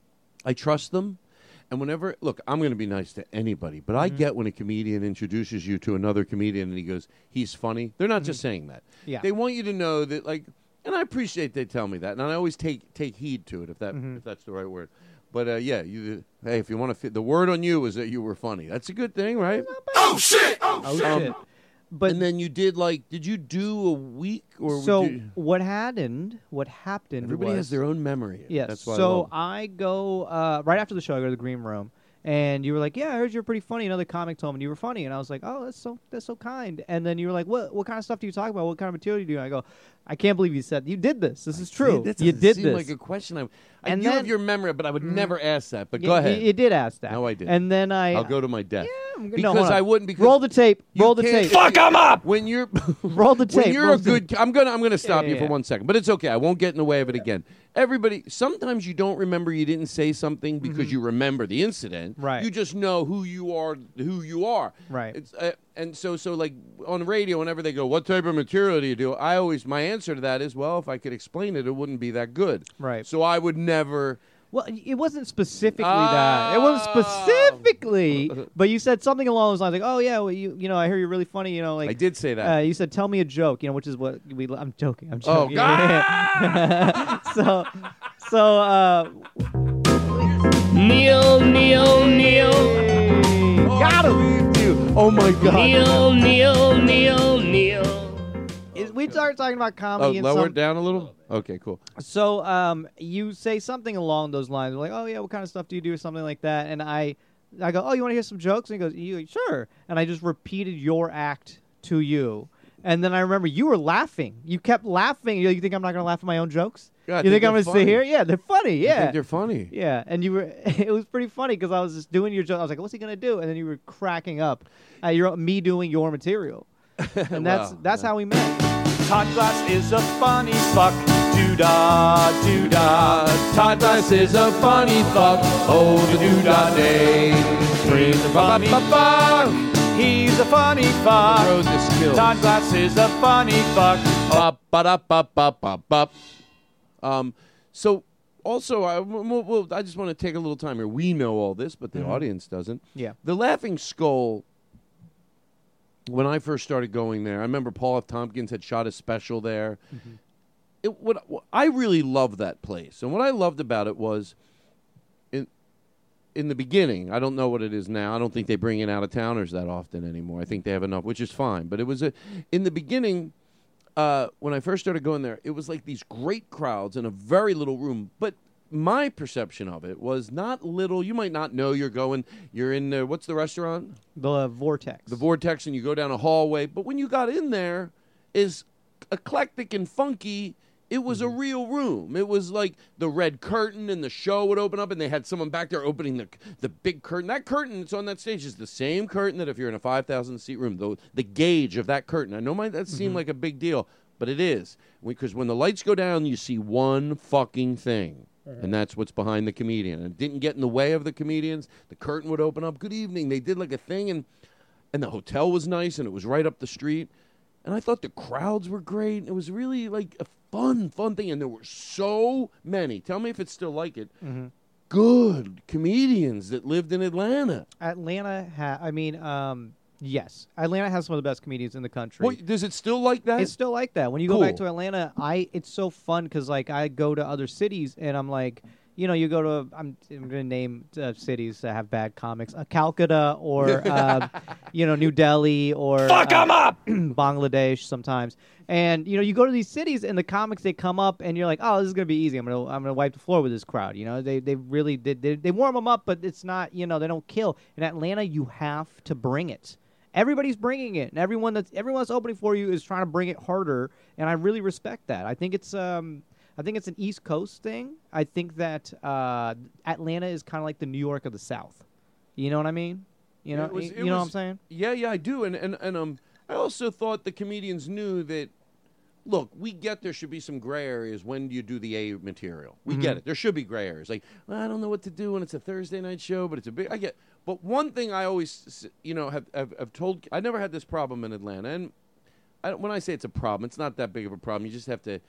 I trust them. And whenever, look, I'm going to be nice to anybody, but Mm-hmm. I get when a comedian introduces you to another comedian and he goes, he's funny. They're not just saying that. Mm-hmm. Yeah. They want you to know that, like, and I appreciate they tell me that. And I always take take heed to it, if that Mm-hmm. if that's the right word. But, uh, yeah, you. hey, if you want to fit, the word on you is that you were funny. That's a good thing, right? Oh shit! Oh, Oh Um, shit! But and then you did, like, did you do a week? or so would you, what happened? What happened? Everybody was, has their own memory. Yes. That's why I so love I, go uh, right after the show. I go to the green room, and you were like, "Yeah, I heard you're pretty funny." Another comic told me you were funny, and I was like, "Oh, that's so that's so kind." And then you were like, "What what kind of stuff do you talk about? What kind of material do you do?" And I go, "I can't believe you said you did this. This is true. That you doesn't did seem this." like a question. I, I And you then- have your memory, but I would never ask that. But Yeah, go you- ahead. You did ask that. No, I did. And then I I'll go to my death. I'm- because no, hold on. I wouldn't. Because roll the tape. you Roll the can't- tape. Fuck 'em up. When you're roll the tape. when you're roll a the good, I'm gonna I'm gonna stop Yeah, you yeah, for yeah. one second, but it's okay. I won't get in the way of it again. Everybody, sometimes you don't remember you didn't say something because you remember the incident. Right. You just know who you are, who you are. Right. It's, uh, and so so like on radio, whenever they go, "What type of material do you do?" I always my answer to that is, "Well, if I could explain it, it wouldn't be that good." Right. So I would never. Well, it wasn't specifically that. It wasn't specifically, but you said something along those lines, like, "Oh yeah, well, you you know, I hear you're really funny." You know, like I did say that. Uh, you said, "Tell me a joke," you know, which is what we. I'm joking. I'm Oh joking. God! so, so. Uh, Neil, Neil, Neil. Got him. Oh my God. Neil, Neil, Neil, Neil. Is, we started talking about comedy. Oh, and lower some, it down a little. Okay, cool. So, um, you say something along those lines, like, "Oh yeah, what kind of stuff do you do?" or something like that, and I, I go, "Oh, you want to hear some jokes?" And he goes, "You sure?" And I just repeated your act to you, and then I remember you were laughing. You kept laughing. You, you think I'm not going to laugh at my own jokes? Yeah, I you think think I'm they're going to sit funny. here? Yeah, they're funny. Yeah, I think they're funny. Yeah, and you were. It was pretty funny because I was just doing your joke. I was like, "What's he going to do?" And then you were cracking up at your me doing your material, and that's Wow, that's how we met. Todd Glass is a funny fuck. Doo-dah, doo-dah. Todd Glass is a funny fuck. Oh, the doo-dah day. He's a funny fuck. He's a funny fuck. Throws the skills. Todd Glass is a funny fuck. Bop, ba-da, bop, bop, bop, bop. Um, so also, I, we'll, we'll, I just want to take a little time here. We know all this, but the Mhm. audience doesn't. Yeah. The Laughing Skull, when I first started going there, I remember Paul F. Tompkins had shot a special there. Mm-hmm. It, what, I really loved that place. And what I loved about it was, in, in the beginning, I don't know what it is now. I don't think they bring in out-of-towners that often anymore. I think they have enough, which is fine. But it was, a, in the beginning... Uh, when I first started going there, it was like these great crowds in a very little room. But my perception of it was not little. You might not know you're going. You're in the, what's the restaurant? The Vortex. The Vortex, and you go down a hallway. But when you got in there, is eclectic and funky. It was a real room. It was like the red curtain, and the show would open up, and they had someone back there opening the the big curtain. That curtain that's on that stage is the same curtain that if you're in a five thousand seat room, the, the gauge of that curtain. I know my, that seemed Mhm. like a big deal, but it is. Because when the lights go down, you see one fucking thing, and that's what's behind the comedian. And it didn't get in the way of the comedians. The curtain would open up. Good evening. They did like a thing, and and the hotel was nice, and it was right up the street. And I thought the crowds were great. It was really like a fun, fun thing. And there were so many. Tell me if it's still like it. Mm-hmm. Good comedians that lived in Atlanta. Atlanta, ha- I mean, um, yes, Atlanta has some of the best comedians in the country. What, does it still like that? It's still like that. When you go back Cool. to Atlanta, I it's so fun because like I go to other cities and I'm like, you know, you go to I'm, I'm going to name uh, cities that have bad comics, uh, Calcutta or uh, you know New Delhi or Fuck 'em uh, up! Bangladesh sometimes. And you know, you go to these cities and the comics they come up and you're like, oh, this is gonna be easy. I'm gonna I'm gonna wipe the floor with this crowd. You know, they they really did they, they warm them up, but it's not you know they don't kill. In Atlanta, you have to bring it. Everybody's bringing it, and everyone that's everyone that's opening for you is trying to bring it harder. And I really respect that. I think it's um I think it's an East Coast thing. I think that uh, Atlanta is kind of like the New York of the South. You know what I mean? You know, It was- you, it you know what I'm was- saying? Yeah, yeah, I do. And, and, and um, I also thought the comedians knew that, look, we get there should be some gray areas when you do the A material. We Mhm. get it. There should be gray areas. Like, well, I don't know what to do when it's a Thursday night show, but it's a big, I get. But one thing I always, s- you know, have, have, have told, I never had this problem in Atlanta. And I, when I say it's a problem, it's not that big of a problem. You just have to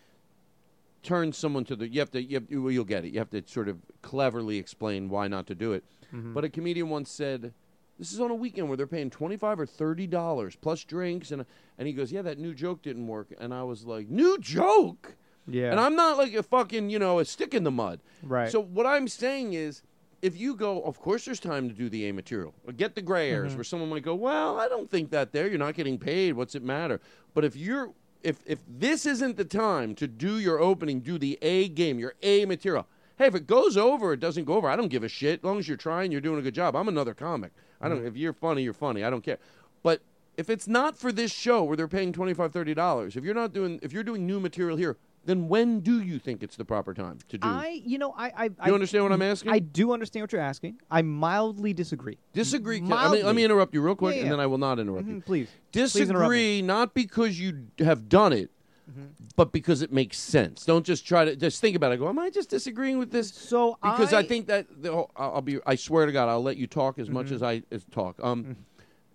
turn someone to the, you have to, you have, you, you'll get it. You have to sort of cleverly explain why not to do it. Mhm. But a comedian once said, this is on a weekend where they're paying twenty-five or thirty dollars plus drinks, and and he goes, yeah, that new joke didn't work, and I was like, new joke? Yeah. And I'm not like a fucking, you know, a stick in the mud. Right. So what I'm saying is, if you go, of course there's time to do the A material. Or get the gray areas Mhm. where someone might go, well, I don't think that there. You're not getting paid. What's it matter? But if you're, if if this isn't the time to do your opening, do the A game, your A material. Hey, if it goes over, it doesn't go over. I don't give a shit. As long as you're trying, you're doing a good job. I'm another comic. I don't. Mhm. If you're funny, you're funny. I don't care. But if it's not for this show where they're paying twenty-five, thirty dollars, if you're not doing, if you're doing new material here, then when do you think it's the proper time to do? I, you know, I, I, You I understand what I'm asking? I do understand what you're asking. I mildly disagree. Disagree. Can- I Mildly. mean, let me interrupt you real quick, Yeah, and yeah. then I will not interrupt Mhm, you. please. Please interrupt Disagree, not because you have done it, Mm-hmm. but because it makes sense. Don't just try to just think about it. Go, am I just disagreeing with this? So because I, I- think that the, whole- I'll I'll be. I swear to God, I'll let you talk as much Mhm. as I as talk. Um,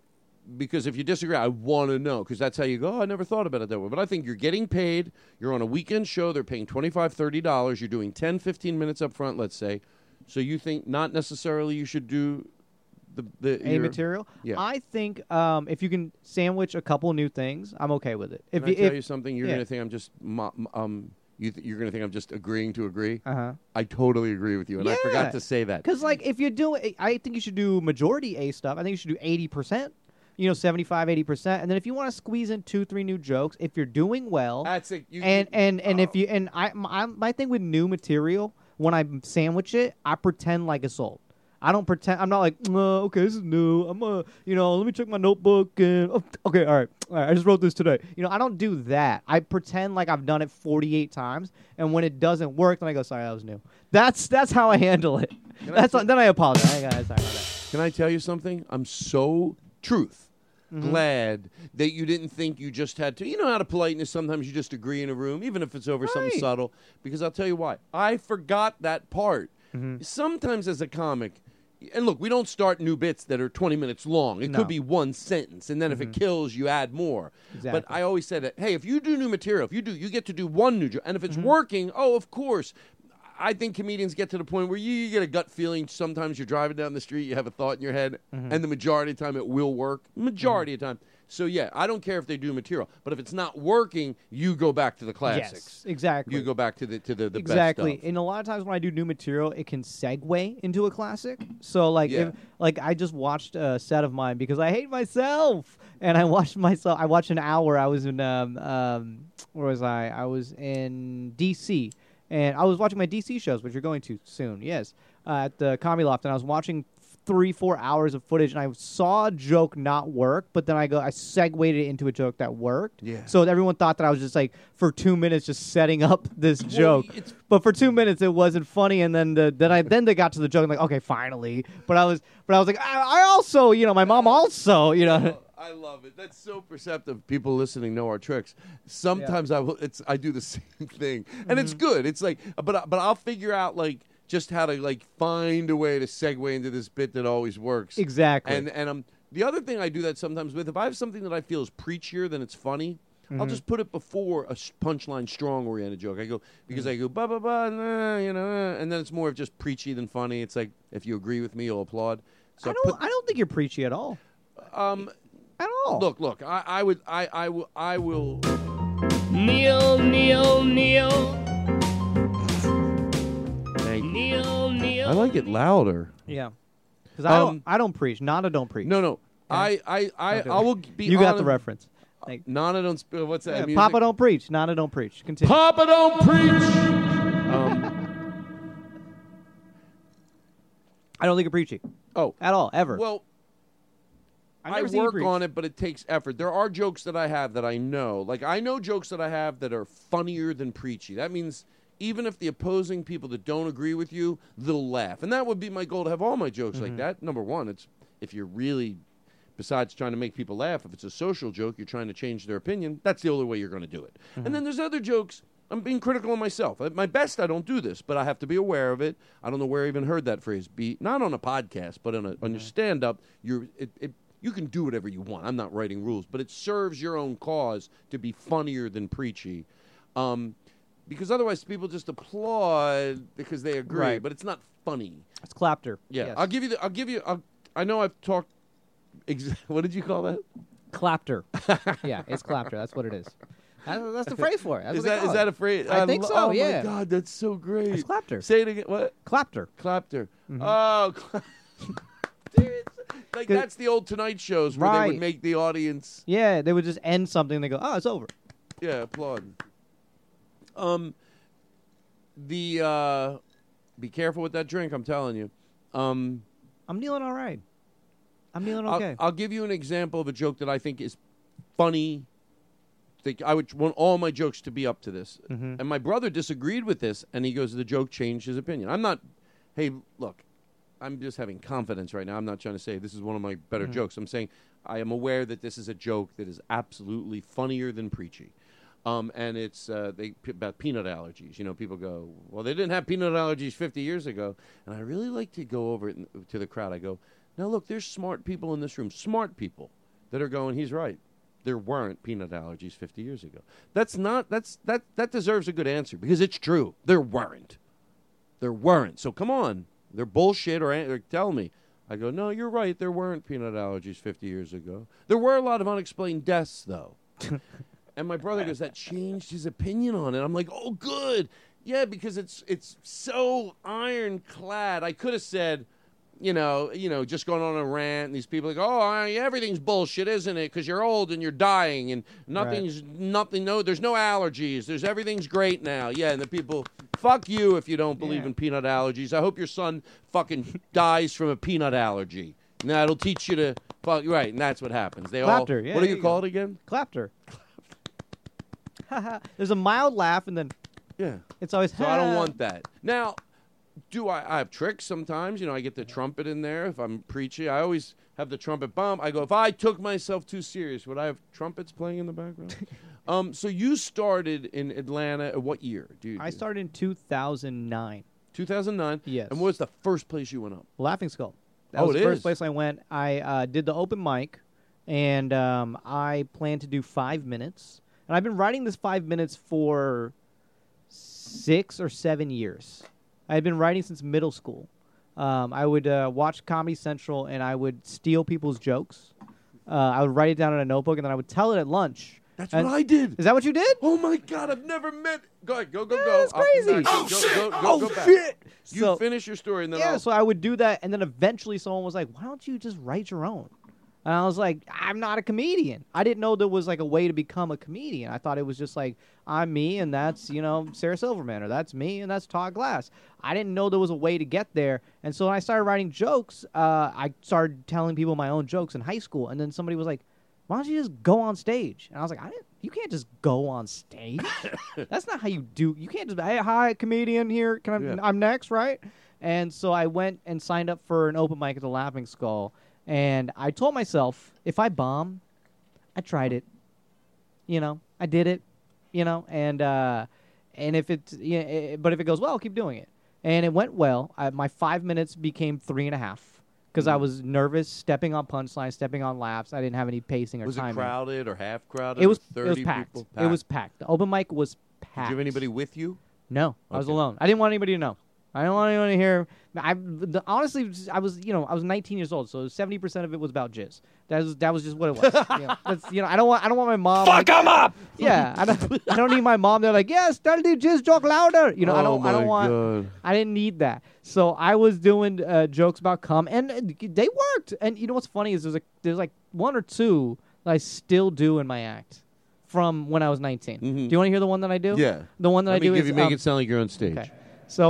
because if you disagree, I want to know, because that's how you go, oh, I never thought about it that way. But I think you're getting paid. You're on a weekend show. They're paying twenty-five dollars, thirty dollars. You're doing ten, fifteen minutes up front, let's say. So you think not necessarily you should do the, the A your, material? Yeah. I think um, if you can sandwich a couple new things, I'm okay with it. If Can I you, tell if, you something? You're yeah. going to think I'm just mo- um. You th- you're going to think I'm just agreeing to agree. Uh-huh. I totally agree with you, and I forgot to say that. Because, like, if you do, I think you should do majority A stuff. I think you should do eighty percent, you know, seventy-five, eighty percent. And then if you want to squeeze in two, three new jokes, if you're doing well. That's it. You, and, you, and, and oh. if you, and I, my, my thing with new material, when I sandwich it, I pretend like it's old. I don't pretend. I'm not like, uh, okay, this is new. I'm uh, you know, let me check my notebook and oh, okay, all right, all right. I just wrote this today. You know, I don't do that. I pretend like I've done it forty-eight times, and when it doesn't work, then I go, sorry, that was new. That's that's how I handle it. That's I what, then I apologize. I got sorry about that. Can I tell you something? I'm so truth Mhm. glad that you didn't think you just had to. You know how to politeness. Sometimes you just agree in a room, even if it's over something Right. subtle. Because I'll tell you why. I forgot that part. Mm-hmm. Sometimes as a comic. And look, we don't start new bits that are twenty minutes long. It No. could be one sentence, and then if it kills, you add more. Exactly. But I always said that, hey, if you do new material, if you do, you get to do one new joke, and if it's Mm-hmm. working, oh, of course. I think comedians get to the point where you, you get a gut feeling. Sometimes you're driving down the street, you have a thought in your head, Mhm. and the majority of the time it will work. Majority of the time. So yeah, I don't care if they do material, but if it's not working, you go back to the classics. Yes, exactly. You go back to the to the, the exactly. best stuff. And a lot of times when I do new material, it can segue into a classic. So like, Yeah. if, like I just watched a set of mine because I hate myself, and I watched myself. I watched an hour. I was in um um where was I? I was in D C, and I was watching my D C shows, which you're going to soon. Yes, uh, at the Comedy Loft, and I was watching three, four hours of footage, and I saw a joke not work, but then I go, I segued it into a joke that worked. Yeah. So everyone thought that I was just like, for two minutes, just setting up this joke. But for two minutes, it wasn't funny, and then the, then I then they got to the joke, I'm like, okay, finally. But I was, but I was like, I, I also, you know, my mom also, you know. I love it. That's so perceptive. People listening know our tricks. Sometimes I will. It's I do the same thing, and it's good. It's like, but I- but I'll figure out like just how to like find a way to segue into this bit that always works. Exactly. And and um the other thing I do that sometimes with, if I have something that I feel is preachier than it's funny, I'll Mhm. just put it before a s- punchline strong oriented joke. I go because I go ba ba ba, nah, you know, uh, and then it's more of just preachy than funny. It's like if you agree with me, you'll applaud. So I don't, I don't think you're preachy at all. Um, at all. Look, look. I, I would. I. I will. I will. Neil, Neil, Neil. Thank you. Neil, Neil. I like it louder. Yeah. Because I Um, don't, I don't preach. Nana don't preach. No, no. I. I. I. Don't do I it. will be. You got the honest- reference. Like, Nana don't. Sp- what's that? yeah, music? Papa don't preach. Nana don't preach. Continue. Papa don't preach. Um. I don't think you're preachy. Oh, at all, ever. Well, I've I never seen you work preach. on it, but it takes effort. There are jokes that I have that I know. Like, I know jokes that I have that are funnier than preachy. That means even if the opposing people that don't agree with you, they'll laugh. And that would be my goal, to have all my jokes like Mhm. that. Number one, it's if you're really, besides trying to make people laugh, if it's a social joke, you're trying to change their opinion, that's the only way you're going to do it. Mhm. And then there's other jokes. I'm being critical of myself. At my best, I don't do this, but I have to be aware of it. I don't know where I even heard that phrase. Be not on a podcast, but on a, on your stand-up. You're it, it, you can do whatever you want. I'm not writing rules, but it serves your own cause to be funnier than preachy, um, because otherwise people just applaud because they agree, Right. but it's not funny. It's clapter. Yeah, Yes. I'll give you. The, I'll give you. I'll, I know I've talked. Ex- what did you call that? Clapter. Yeah, it's clapter. That's what it is. That's, that's the phrase for it. That's Is what they that call is it. that a phrase? I, think lo- so. Oh yeah. my God, that's so great. It's clapter. Say it again. What? Clapter. Clapter. Mhm. Oh, cla- Dude, it's- like Good. that's the old Tonight shows where they Right. would make the audience, Yeah, they would just end something and they go, oh, it's over. yeah, applaud. Um, the uh, be careful with that drink. I'm telling you. Um, I'm kneeling all right. I'm kneeling I'll, okay. I'll give you an example of a joke that I think is funny. Think I would want all my jokes to be up to this. Mhm. And my brother disagreed with this, and he goes, the joke changed his opinion. I'm not, hey, look, I'm just having confidence right now. I'm not trying to say this is one of my better Mhm. jokes. I'm saying I am aware that this is a joke that is absolutely funnier than preachy. Um, and it's uh, they p- about peanut allergies. You know, people go, well, they didn't have peanut allergies fifty years ago. And I really like to go over it n- to the crowd. I go, now, look, there's smart people in this room, smart people. that are going, he's right. There weren't peanut allergies fifty years ago. That's not, that's, that, that deserves a good answer because it's true. There weren't. There weren't. So come on. They're bullshit or, or tell me. I go, no, you're right. There weren't peanut allergies fifty years ago. There were a lot of unexplained deaths, though. And my brother goes, that changed his opinion on it. I'm like, oh, good. Yeah, because it's it's so ironclad. I could have said, you know, you know, just going on a rant, and these people are like, oh, I, everything's bullshit, isn't it? Because you're old and you're dying, and nothing's right. nothing. No, there's no allergies. There's everything's great now. Yeah, and the people, fuck you if you don't believe yeah. in peanut allergies. I hope your son fucking dies from a peanut allergy. Now it'll teach you to fuck. Right, and that's what happens. They Clapter, all. Yeah, what do you, you call go. it again? Clapter. There's a mild laugh, and then yeah, it's always. So I don't want that now. Do I, I have tricks sometimes? You know, I get the trumpet in there if I'm preaching. I always have the trumpet bump. I go, if I took myself too serious, would I have trumpets playing in the background? um, so you started in Atlanta at what year? Dude, I started in two thousand nine. two thousand nine? Yes. And what was the first place you went up? Laughing Skull. That oh, was it the first is? place I went. I uh, did the open mic, and um, I planned to do five minutes. And I've been writing this five minutes for six or seven years. I had been writing since middle school. Um, I would uh, watch Comedy Central, and I would steal people's jokes. Uh, I would write it down in a notebook, and then I would tell it at lunch. That's and what I did. Is that what you did? Oh, my God. I've never met. Go ahead. Go, go, yeah, go. That's I'll come crazy. back. Oh, go, shit. Go, go, oh, go back. shit. You so, finish your story, and then Yeah, I'll... so I would do that, and then eventually someone was like, why don't you just write your own? And I was like, I'm not a comedian. I didn't know there was like a way to become a comedian. I thought it was just like, I'm me, and that's, you know, Sarah Silverman, or that's me, and that's Todd Glass. I didn't know there was a way to get there. And so when I started writing jokes, uh, I started telling people my own jokes in high school. And then somebody was like, why don't you just go on stage? And I was like, I didn't, you can't just go on stage. That's not how you do. You can't just, hey, hi, comedian here. Can I, Yeah. I'm next, right? And so I went and signed up for an open mic at the Laughing Skull. And I told myself, if I bomb, I tried it. You know, I did it. You know, and uh, and if it, yeah, it, but if it goes well, I'll keep doing it. And it went well. I, my five minutes became three and a half because I was nervous, stepping on punchlines, stepping on laughs. I didn't have any pacing or Was timing. it crowded or half crowded? It was. or It thirty was packed. people? It was packed. The open mic was packed. Did you have anybody with you? No, I was Okay. alone. I didn't want anybody to know. I didn't want anyone to hear. I the, honestly, I was you know I was nineteen years old, so seventy percent of it was about jizz. That was that was just what it was. you, know, that's, you know, I don't want I don't want my mom. Fuck like, him up. Yeah, I don't. I don't need my mom. They're like, yes, tell the jizz joke louder. You know, I Oh don't. I don't my want. God. I didn't need that. So I was doing uh, jokes about cum, and uh, they worked. And you know what's funny is there's a there's like one or two that I still do in my act from when I was nineteen. Mhm. Do you want to hear the one that I do? Yeah. The one that Let I me do give is you, make um, it sound like you're on stage. Okay. So,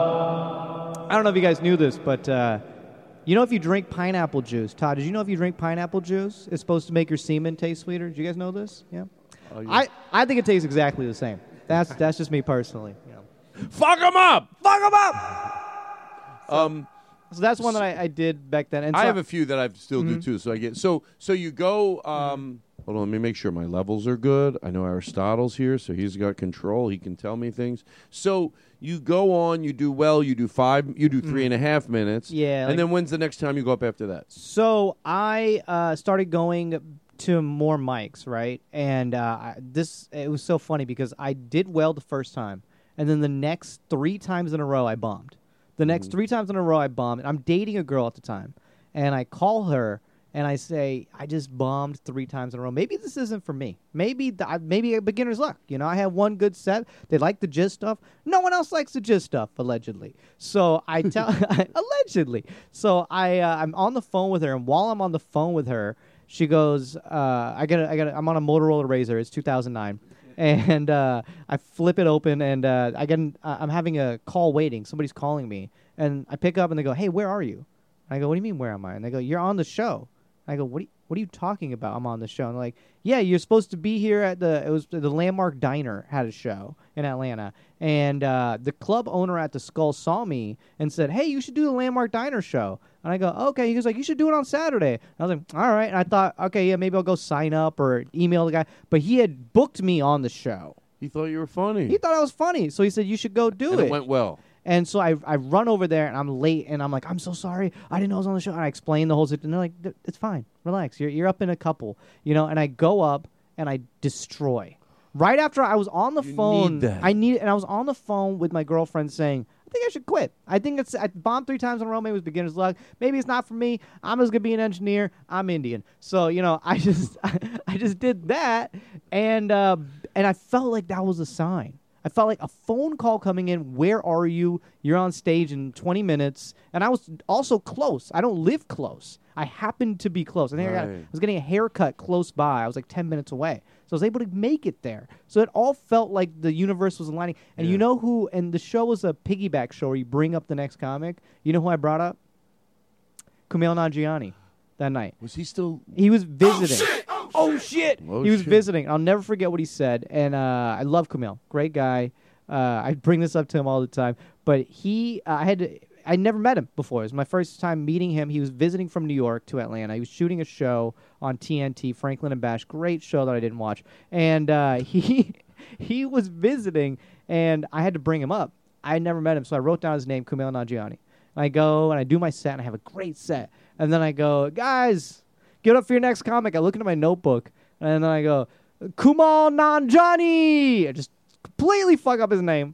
um, I don't know if you guys knew this, but uh, you know if you drink pineapple juice, Todd, did you know if you drink pineapple juice, it's supposed to make your semen taste sweeter? Did you guys know this? Yeah. Oh, yeah. I, I think it tastes exactly the same. That's that's just me personally. You know. Fuck him up. Fuck him up. Um, So that's one that I, I did back then. And I so have a few that I still do Mhm. too. So I get so so you go. Um, hold on, let me make sure my levels are good. I know Aristotle's here, so he's got control. He can tell me things. So you go on, you do well, you do five, you do three and a half minutes. Yeah, and like- then when's the next time you go up after that? So I uh, started going to more mics, right? And uh, I, this it was so funny because I did well the first time, and then the next three times in a row I bombed. The next Mhm. three times in a row I bombed. And I'm dating a girl at the time, and I call her and I say, I just bombed three times in a row. Maybe this isn't for me. Maybe th- I- maybe a beginner's luck. You know, I had one good set. They like the jizz stuff. No one else likes the jizz stuff, allegedly. So I tell allegedly. So I uh, I'm on the phone with her, and while I'm on the phone with her, she goes, uh, I got I got I'm on a Motorola Razr. It's two thousand nine. And uh, I flip it open, and uh, I get an, uh, I'm having a call waiting. Somebody's calling me, and I pick up, and they go, "Hey, where are you?" And I go, "What do you mean, where am I?" And they go, "You're on the show." I go, "What are you, what are you talking about? I'm on the show." And they're like, "Yeah, you're supposed to be here at the it was the Landmark Diner had a show in Atlanta, and uh, the club owner at the Skull saw me and said, 'Hey, you should do the Landmark Diner show.'" And I go, "Okay." He goes like, "You should do it on Saturday." And I was like, "All right." And I thought, okay, yeah, maybe I'll go sign up or email the guy. But he had booked me on the show. He thought you were funny. He thought I was funny, so he said you should go do and it. it went well. And so I I run over there, and I'm late, and I'm like, I'm so sorry. I didn't know I was on the show. And I explain the whole situation. And they're like, "D- it's fine. Relax. You're you're up in a couple. You know, and I go up, and I destroy. Right after I was on the You phone, need that. I need, and I was on the phone with my girlfriend saying, I think I should quit. I think it's, I bombed three times in a row. Maybe it was beginner's luck. Maybe it's not for me. I'm just going to be an engineer. I'm Indian. So, you know, I just, I just did that. And, uh, and I felt like that was a sign. I felt like a phone call coming in. Where are you? You're on stage in twenty minutes. And I was also close. I don't live close. I happened to be close. I think I, got, I Right. was getting a haircut close by. I was like ten minutes away. So I was able to make it there. So it all felt like the universe was aligning. And you know who, and the show was a piggyback show where you bring up the next comic. You know who I brought up? Kumail Nanjiani that night. Was he still? He was visiting. Oh, shit. Oh, he was shit. visiting. I'll never forget what he said. And uh, I love Kumail. Great guy. Uh, I bring this up to him all the time. But he, uh, I had to, I never met him before. It was my first time meeting him. He was visiting from New York to Atlanta. He was shooting a show on T N T, Franklin and Bash. Great show that I didn't watch. And uh, he he was visiting, and I had to bring him up. I had never met him, so I wrote down his name, Kumail Nanjiani. And I go, and I do my set, and I have a great set. And then I go, guys, get up for your next comic. I look into my notebook, and then I go, Kumail Nanjiani. I just completely fuck up his name.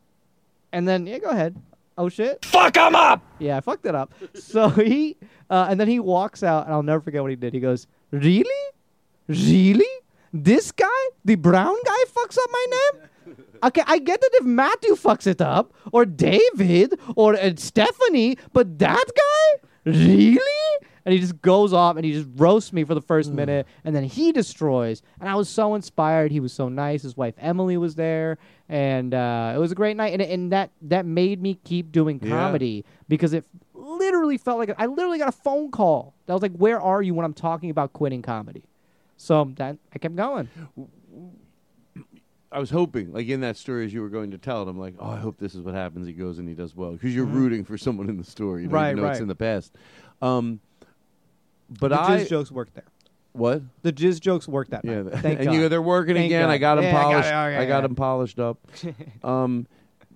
And then, yeah, go ahead. Oh, shit. Fuck him up! Yeah, I fucked it up. So he, uh, and then he walks out, and I'll never forget what he did. He goes, really? Really? This guy? The brown guy fucks up my name? Okay, I get that if Matthew fucks it up, or David, or uh, Stephanie, but that guy? Really? And he just goes off, and he just roasts me for the first minute, and then he destroys. And I was so inspired. He was so nice. His wife, Emily, was there, and uh, it was a great night. And, and that, that made me keep doing Yeah. comedy because it literally felt like, I literally got a phone call. That was like, where are you when I'm talking about quitting comedy? So that I kept going. I was hoping, like in that story as you were going to tell it, I'm like, oh, I hope this is what happens. He goes and he does well. Because you're Mhm. rooting for someone in the story. You know, Right, even though it's right. in the past. Um, but the I... jizz jokes worked there. What? The jizz jokes worked that Yeah, night. the- Thank and God. you, they're working Thank again. God. I got them Yeah, I got it. polished. Okay, I got yeah. them polished up. um,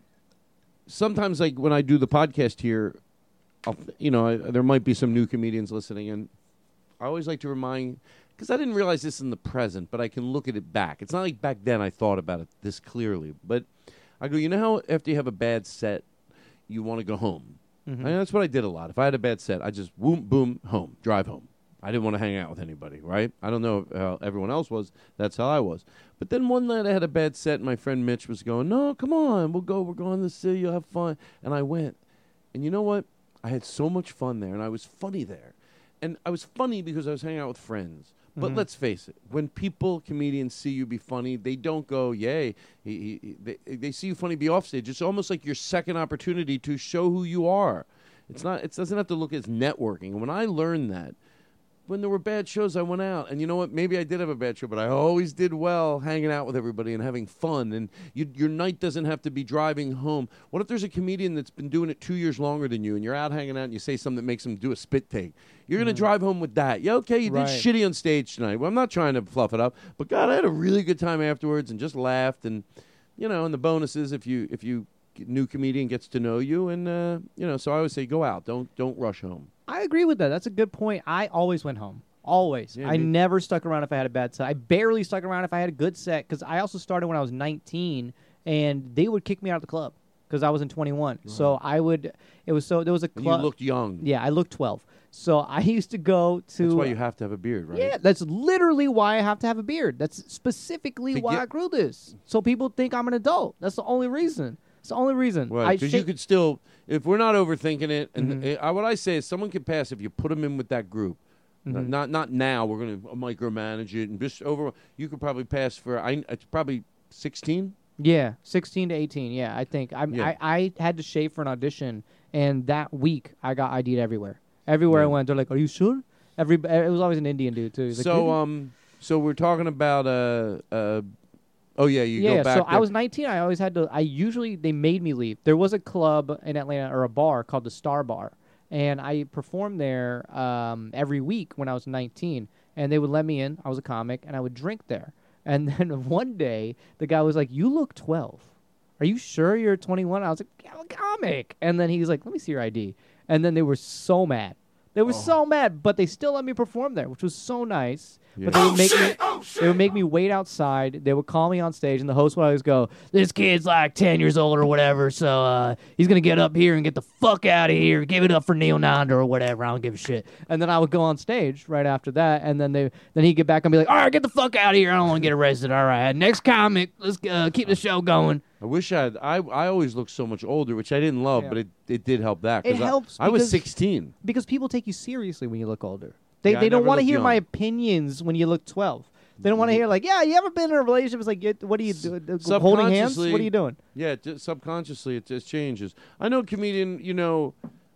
sometimes, like when I do the podcast here, I'll, you know, I, there might be some new comedians listening, and I always like to remind, because I didn't realize this in the present, but I can look at it back. It's not like back then I thought about it this clearly, but I go, you know how after you have a bad set, you want to go home. Mhm. And that's what I did a lot. If I had a bad set, I just boom, boom, home, drive home. I didn't want to hang out with anybody, right? I don't know how everyone else was. That's how I was. But then one night I had a bad set, and my friend Mitch was going, no, come on, we'll go. We're going to the city. You'll have fun. And I went. And you know what? I had so much fun there, and I was funny there. And I was funny because I was hanging out with friends. But Mhm. let's face it, when people, comedians, see you be funny, they don't go, yay. He, he, he- they, they see you funny be offstage. It's almost like your second opportunity to show who you are. It's not. It doesn't have to look as networking. And when I learned that, when there were bad shows, I went out. And you know what? Maybe I did have a bad show, but I always did well hanging out with everybody and having fun. And you, your night doesn't have to be driving home. What if there's a comedian that's been doing it two years longer than you, and you're out hanging out and you say something that makes them do a spit take? You're going to drive home with that. Yeah, okay, you Right. did shitty on stage tonight. Well, I'm not trying to fluff it up, but God, I had a really good time afterwards and just laughed. And, you know, and the bonus is if you, if you, new comedian gets to know you, and, uh, you know, so I always say go out. Don't, don't rush home. I agree with that. That's a good point. I always went home. Always. Yeah, I me- never stuck around if I had a bad set. I barely stuck around if I had a good set because I also started when I was nineteen, and they would kick me out of the club because I wasn't twenty-one. So I would. It was so there was a And club. you looked young. Yeah, I looked twelve. So I used to go to. That's why you have to have a beard, right? Yeah, that's literally why I have to have a beard. That's specifically To why get- I grew this. So people think I'm an adult. That's the only reason. It's the only reason. I Right, because you shake- could still, if we're not overthinking it, and Mhm. uh, what I say is someone can pass if you put them in with that group. N- Mhm. Not not now. We're going to micromanage it and just over. You could probably pass for. I it's probably sixteen. Yeah, sixteen to eighteen. Yeah, I think I'm, Yeah. I I had to shave for an audition, and that week I got I D'd everywhere. Everywhere I Yeah. went, they're like, "Are you sure?" Every it was always an Indian dude too. He's like, So "Really?" um, so we're talking about uh uh. Oh yeah, you yeah. go back. So I there. was nineteen. I always had to. I usually they made me leave. There was a club in Atlanta or a bar called the Star Bar, and I performed there um, every week when I was nineteen. And they would let me in. I was a comic, and I would drink there. And then one day, the guy was like, "You look twelve. are you sure you're twenty-one? I was like, yeah, I'm a comic. And then he was like, let me see your I D. And then they were so mad. They were Oh. so mad, but they still let me perform there, which was so nice. Yeah. But they would Oh, make shit! me Oh, shit! they would make me wait outside. They would call me on stage, and the host would always go, "This kid's like ten years old or whatever, so uh, he's gonna get up here and get the fuck out of here. Give it up for Neil Nanda or whatever. I don't give a shit." And then I would go on stage right after that, and then they then he'd get back and be like, "All right, get the fuck out of here. I don't want to get arrested. All right, next comic, let's uh, keep the show going." I wish I had. I I always looked so much older, which I didn't love, Yeah. but it, it did help that. It 'cause I, helps I was because- sixteen. Because people take you seriously when you look older. They Yeah, I they don't never want to looked hear my young. opinions when you look twelve. They don't want to hear like, yeah, you ever been in a relationship? It's like, you- what are you doing? Holding hands? What are you doing? Yeah, just subconsciously it just changes. I know a comedian, you know,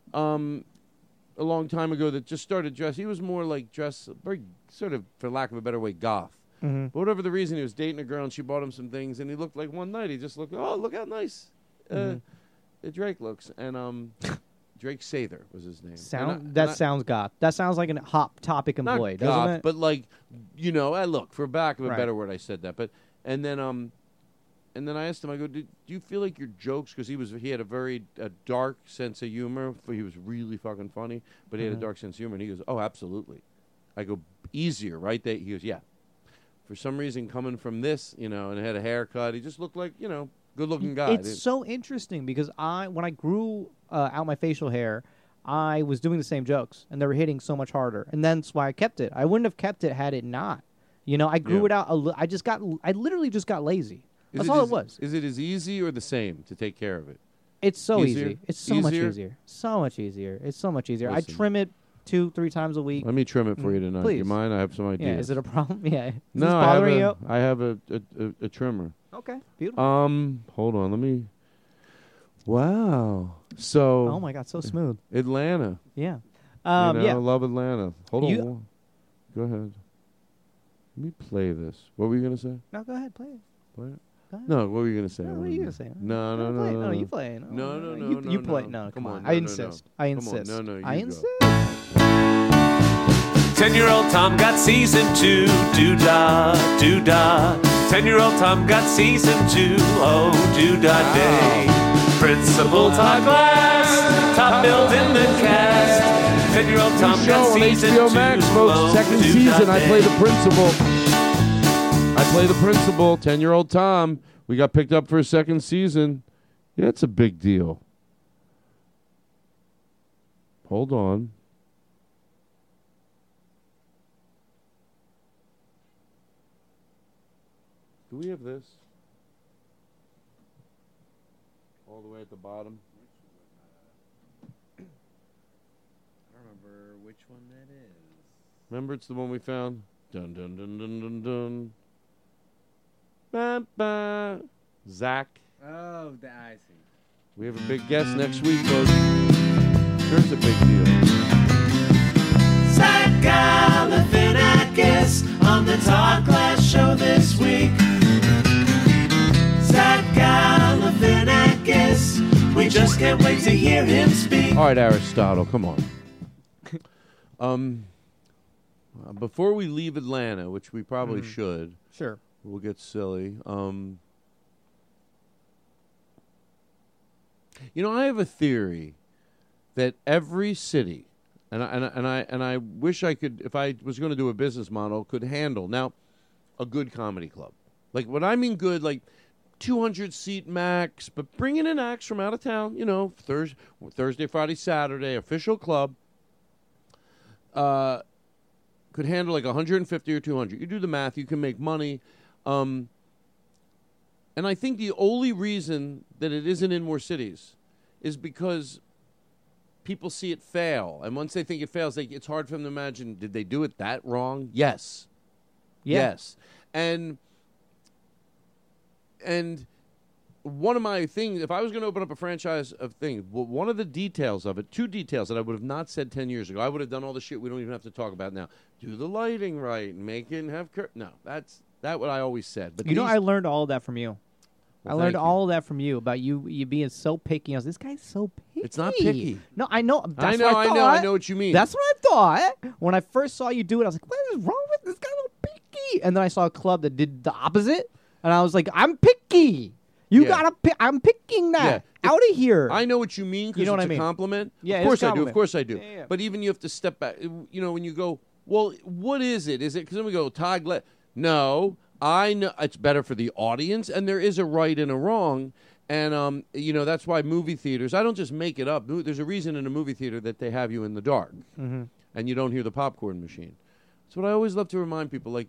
um, a long time ago that just started dress. He was more like dress, very sort of, for lack of a better way, goth. Mhm. But whatever the reason, he was dating a girl and she bought him some things, and he looked like one night he just looked, oh, look how nice uh, Mhm. uh, Drake looks, and um, Drake Sather was his name. Sound And I- that and I- sounds goth. That sounds like a hot topic not employee, goth, doesn't it? but like, you know, I look for back of a Right. better word, I said that, but and then um, and then I asked him, I go, do, do you feel like your jokes? Because he was he had a very a dark sense of humor. He was really fucking funny, but he had Mhm. a dark sense of humor. And he goes, oh, absolutely. I go, easier, right? They, he goes, yeah. For some reason, coming from this, you know, and had a haircut, he just looked like, you know, good looking guy. It's so interesting because I, when I grew uh, out my facial hair, I was doing the same jokes, and they were hitting so much harder, and that's why I kept it. I wouldn't have kept it had it not. You know, I grew Yeah. it out. A li- I just got. I literally just got lazy. Is That's it all as- it was. Is it as easy or the same to take care of it? It's so Easier? easy. It's so much Easier? easier. So much easier. It's so much easier. Listen. I trim it two, three times a week. Let me trim it for you Mm, tonight. Please. You mind? I have some ideas. Yeah. Is it a problem? Yeah. Is No, this I have, bothering a, you? I have a, a, a, a trimmer. Okay. Beautiful. Um, hold on. Let me. Wow. So. Oh my God, so smooth. Atlanta. Yeah. You Um, know, yeah. love Atlanta. Hold You- on. Go ahead. Let me play this. What were you gonna say? No, go ahead. Play it. Play it. Go ahead. No, what were you gonna say? No, I what are wanna you know. gonna say? No, no, No, no, play it. no, No, you play it. No, No, no, no, no, you- no, you no. play it. No, come come on. on. No, I no, insist. no. I Come on. insist. No, no, you I go. insist. Ten-year-old Tom got season two, doo-dah, doo-dah. Ten-year-old Tom got season two, oh, doo-dah day. Principal Todd Glass, top billed in the cast. Ten-year-old Tom New got show on season H B O two, Max, folks. oh, Second doo-dah season. I play day. the principal. I play the principal. Ten-year-old Tom. We got picked up for a second season. Yeah, it's a big deal. Hold on. Do we have this? All the way at the bottom. I don't remember which one that is. Remember, it's the one we found. Dun dun dun dun dun dun. Ba, ba. Zach. Oh, the, I see. We have a big guest next week, folks. Sure, it's a big deal. Zach Galifianakis on the Todd Glass Show this week. Zach Galifianakis, we just can't wait to hear him speak. All right, Aristotle, come on. um, uh, before we leave Atlanta, which we probably Mhm. should, Sure. we'll get silly. Um, you know, I have a theory that every city, and I, and I, and I and I wish I could, if I was going to do a business model, could handle now a good comedy club. Like what I mean, good, like two hundred seat max, but bringing in acts from out of town. You know, Thursday, Thursday, Friday, Saturday, official club. Uh, could handle like one hundred fifty or two hundred. You do the math, you can make money. Um, and I think the only reason that it isn't in more cities is because people see it fail. And once they think it fails, they, it's hard for them to imagine, did they do it that wrong? Yes. Yeah. Yes. And and one of my things, if I was going to open up a franchise of things, well, one of the details of it, two details that I would have not said ten years ago, I would have done all the shit we don't even have to talk about now. Do the lighting right, make it and have cur- no, that's that what I always said. But You know, these- I learned all of that from you. Well, I learned thank you. all of that from you about you you being so picky. I was this guy's so picky. It's not picky. No, I know. That's I know, what I, I thought. know, I know what you mean. That's what I thought. When I first saw you do it, I was like, what is wrong with this guy? So picky. And then I saw a club that did the opposite, and I was like, I'm picky. You Yeah. gotta pick. I'm picking that Yeah. out of here. I know what you mean because You know it's what I a mean? compliment. Yeah, of it's a course I do. Of compliment. course I do. Yeah, yeah. But even you have to step back. You know, when you go, well, what is it? Is it because then we go Todd Glass? No, I know it's better for the audience, and there is a right and a wrong. And um, you know that's why movie theaters. I don't just make it up. Mo- There's a reason in a movie theater that they have you in the dark, Mhm. and you don't hear the popcorn machine. That's what I always love to remind people. Like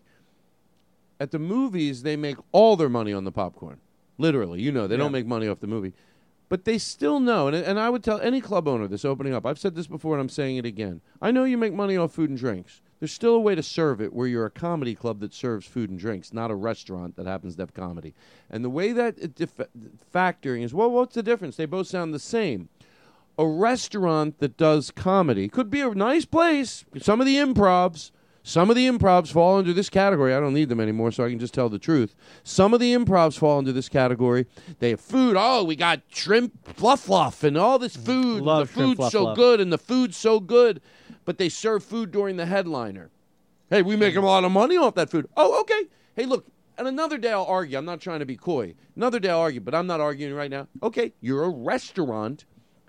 at the movies, they make all their money on the popcorn. Literally, you know, they Yeah. don't make money off the movie. But they still know, and, and I would tell any club owner this opening up. I've said this before, and I'm saying it again. I know you make money off food and drinks. There's still a way to serve it where you're a comedy club that serves food and drinks, not a restaurant that happens to have comedy. And the way that it dif- factoring is, well, what's the difference? They both sound the same. A restaurant that does comedy could be a nice place. Some of the improvs, some of the improvs fall under this category. I don't need them anymore, so I can just tell the truth. Some of the improvs fall into this category. They have food. Oh, we got shrimp fluff fluff and all this food. Love the shrimp food's fluff so fluff. good, and the food's so good. But they serve food during the headliner. Hey, we make a lot of money off that food. Oh, okay. Hey, look, and another day I'll argue. I'm not trying to be coy. Another day I'll argue, but I'm not arguing right now. Okay, you're a restaurant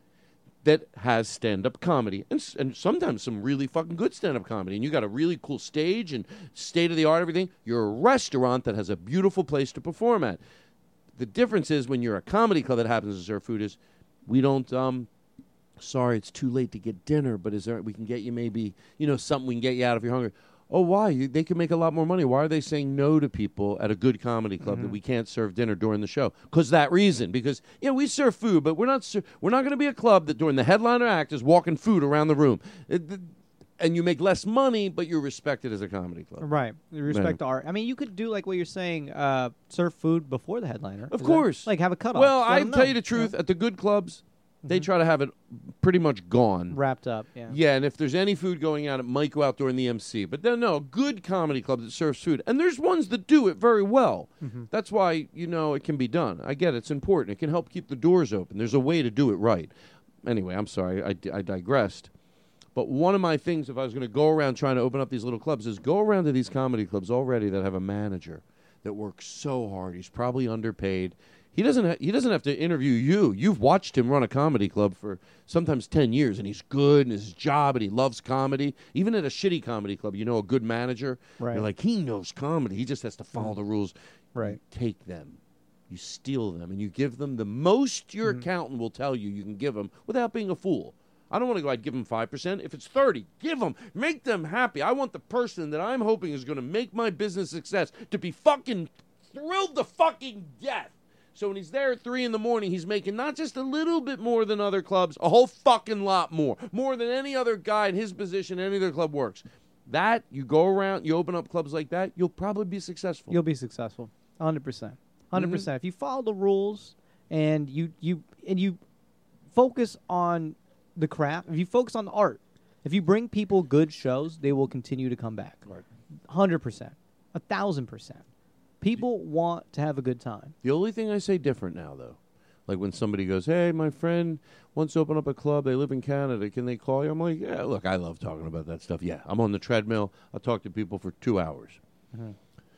that has stand-up comedy, and, s- and sometimes some really fucking good stand-up comedy, and you got a really cool stage and state-of-the-art everything. You're a restaurant that has a beautiful place to perform at. The difference is when you're a comedy club that happens to serve food is we don't, um, sorry, it's too late to get dinner, but is there, we can get you maybe, you know, something we can get you out if you're hungry. Oh, why? You, they can make a lot more money. Why are they saying no to people at a good comedy club that we can't serve dinner during the show? Because that reason. Because, yeah, we serve food, but we're not ser- we're not going to be a club that during the headliner act is walking food around the room. It- th- and you make less money, but you're respected as a comedy club. Right. You respect Yeah. the art. I mean, you could do like what you're saying, uh, serve food before the headliner. Of Is that- course. like have a cutoff. Well, Let I 'em tell know. you the truth. At the good clubs, they try to have it pretty much gone. Wrapped up, yeah. Yeah, and if there's any food going out, it might go out during the M C. But then, no, a good comedy club that serves food. And there's ones that do it very well. Mhm. That's why, you know, it can be done. I get it. It's important. It can help keep the doors open. There's a way to do it right. Anyway, I'm sorry. I, I digressed. But one of my things, if I was going to go around trying to open up these little clubs, is go around to these comedy clubs already that have a manager that works so hard. He's probably underpaid. He doesn't. Ha- he doesn't have to interview you. You've watched him run a comedy club for sometimes ten years, and he's good in his job, and he loves comedy. Even at a shitty comedy club, you know, a good manager. Right. You're like, he knows comedy. He just has to follow the rules. Right. You take them, you steal them, and you give them the most your accountant will tell you you can give them without being a fool. I don't want to go, I'd give them five percent. If it's thirty, give them. Make them happy. I want the person that I'm hoping is going to make my business success to be fucking thrilled to fucking death. So when he's there at three in the morning, he's making not just a little bit more than other clubs, a whole fucking lot more. More than any other guy in his position, any other club works. That, you go around, you open up clubs like that, you'll probably be successful. You'll be successful. one hundred percent. one hundred percent. Mm-hmm. If you follow the rules and you, you and you focus on the craft, if you focus on the art, if you bring people good shows, they will continue to come back. Right. one hundred percent. one thousand percent. People want to have a good time. The only thing I say different now, though, like when somebody goes, hey, my friend wants to open up a club. They live in Canada. Can they call you? I'm like, yeah, look, I love talking about that stuff. Yeah, I'm on the treadmill. I'll talk to people for two hours. Mhm.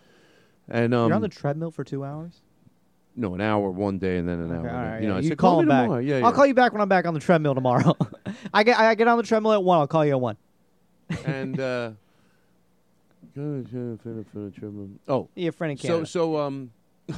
And um, You're on the treadmill for two hours? no, an hour one day and then an hour. Okay, all the- right, you know, yeah. I You said, call call him me back. tomorrow. Yeah, I'll yeah. call you back when I'm back on the treadmill tomorrow. I get I get on the treadmill at one. I'll call you at one. and uh, oh, Your friend in so Canada. so um,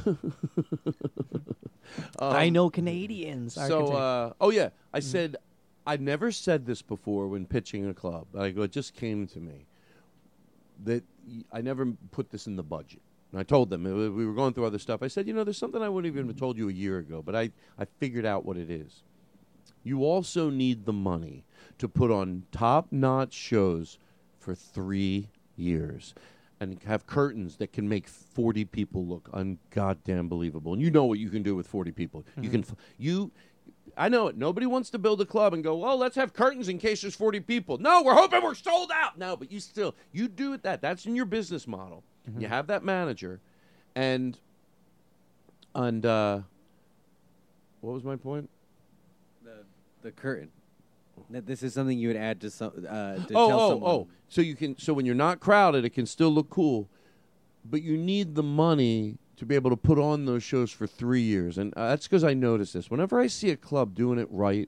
I um, know Canadians. All right, So, continue. uh, oh yeah, I said I never said this before when pitching a club. I go, it just came to me that y- I never put this in the budget. And I told them uh, we were going through other stuff. I said, you know, there's something I wouldn't even have told you a year ago, but I I figured out what it is. You also need the money to put on top-notch shows for three years and have curtains that can make forty people look ungoddamn believable. And you know what you can do with forty people. You can, f- you, I know it. Nobody wants to build a club and go, well, let's have curtains in case there's forty people. No, we're hoping we're sold out. No, but you still, you do it that. That's in your business model. You have that manager, and, and, uh, what was my point? The the curtain. That this is something you would add to some uh, to oh, tell oh, someone. oh. So you can, so when you're not crowded, it can still look cool, but you need the money to be able to put on those shows for three years. And uh, that's because I noticed this. Whenever I see a club doing it right,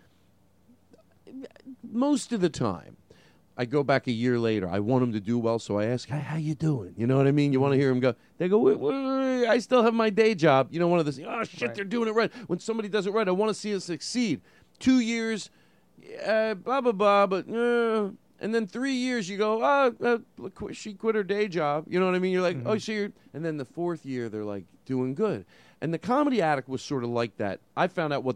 most of the time, I go back a year later. I want them to do well, so I ask, hey, how you doing? You know what I mean? You want to hear them go. They go, wait, wait, wait, I still have my day job. You know, one of those, oh, shit, Right. they're doing it right. When somebody does it right, I want to see it succeed. Two years, uh, blah, blah, blah, but, uh, and then three years, you go, oh, uh, qu- she quit her day job. You know what I mean? You're like, oh, so you're, and then the fourth year, they're like doing good. And the Comedy Addict was sort of like that. I found out what,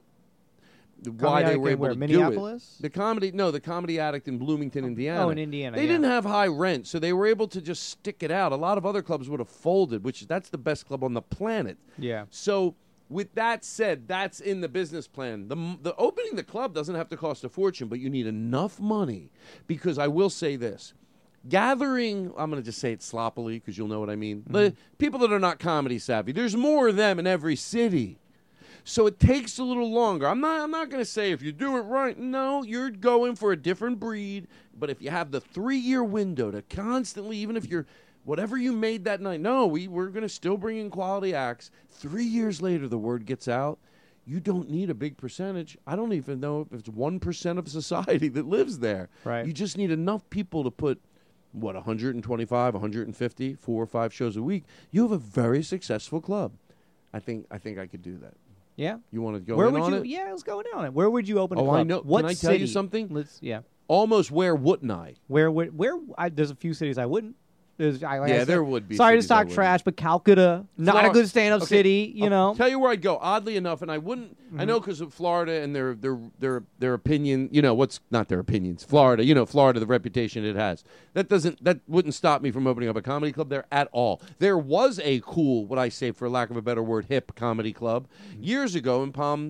why they Addict were in able where, to Minneapolis? do it. The comedy, no, the Comedy Addict in Bloomington, Indiana. Oh, in Indiana, They yeah. didn't have high rent, so they were able to just stick it out. A lot of other clubs would have folded, which that's the best club on the planet. Yeah. So, with that said, that's in the business plan. The the opening the club doesn't have to cost a fortune, but you need enough money because I will say this. Gathering, I'm going to just say it sloppily because you'll know what I mean. The people that are not comedy savvy, there's more of them in every city. So it takes a little longer. I'm not I'm not going to say if you do it right. No, you're going for a different breed. But if you have the three-year window to constantly, even if you're, whatever you made that night, no, we, we're going to still bring in quality acts. Three years later, the word gets out. You don't need a big percentage. I don't even know if it's one percent of society that lives there. Right. You just need enough people to put, what, one hundred twenty-five, one hundred fifty, four or five shows a week. You have a very successful club. I think I think I could do that. Yeah. You want to go Where in would on you? it? Yeah, let's go in on it. Where would you open a Oh, club? I know. What Can I city? tell you something? Let's. Yeah. Almost where wouldn't I? Where would where? I, there's a few cities I wouldn't. There's, I, like I Yeah, said, there would be Sorry to cities I talk wouldn't. trash, but Calcutta, not a Flor- good stand-up Okay, city. You I'll know. tell you where I'd go. Oddly enough, and I wouldn't. I know because of Florida and their their their their opinion. You know what's not their opinions. Florida. You know Florida, the reputation it has. That doesn't. That wouldn't stop me from opening up a comedy club there at all. There was a cool, what I say for lack of a better word, hip comedy club years ago in Palm.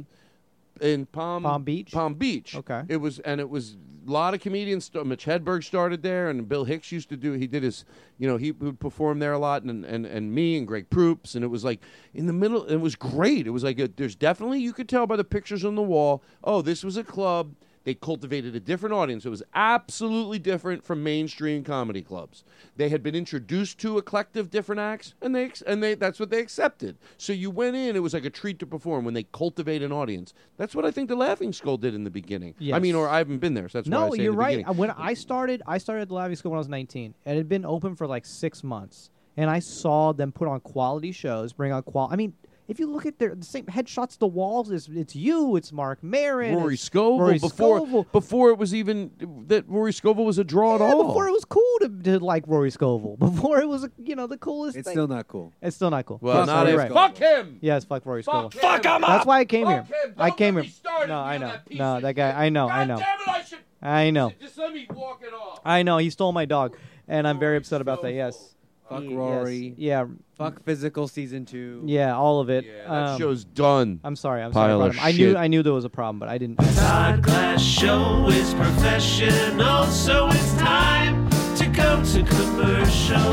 In Palm Palm Beach? Palm Beach. Okay. It was, and it was a lot of comedians. st- Mitch Hedberg started there, and Bill Hicks used to do. He did his, you know, he would perform there a lot, and and, and me and Greg Proops, and it was like in the middle. It was great. It was like a, there's definitely you could tell by the pictures on the wall. Oh, this was a club. They cultivated a different audience. It was absolutely different from mainstream comedy clubs. They had been introduced to a collective different acts, and they ex- and they that's what they accepted. So you went in, it was like a treat to perform when they cultivate an audience. That's what I think the Laughing Skull did in the beginning. I Yes. mean, or I haven't been there, so that's why I No, say in you're the right. beginning. When I started, I started at the Laughing School when I was nineteen. It had been open for like six months, and I saw them put on quality shows, bring on qual. I mean, if you look at their the same headshots, to the walls is it's you, it's Mark Maron, Rory it's Scovel Rory before Scovel. before it was even that Rory Scovel was a draw at Yeah, all. before it was cool to, to like Rory Scovel. Before it was, you know, the coolest. It's thing. still not cool. It's still not cool. Well, Yes, not you're if- right. fuck him! Yes, fuck Rory Scovel. Fuck him! Fuck him That's up! why I came Fuck here. him! I Don't came get here. me started, No, you I know. that piece No, of that guy. I know. I know. God damn it, I should- I know. Just let me walk it off. I know. He stole my dog, and I'm very upset about that. Yes. Fuck He- Rory. Yes. Yeah. Fuck Physical season two. Yeah, all of it. That Um, show's done. I'm sorry. I'm Pile sorry. of about him. I knew. shit. I knew there was a problem, but I didn't. Todd Glass Show is professional, so it's time to go to commercial.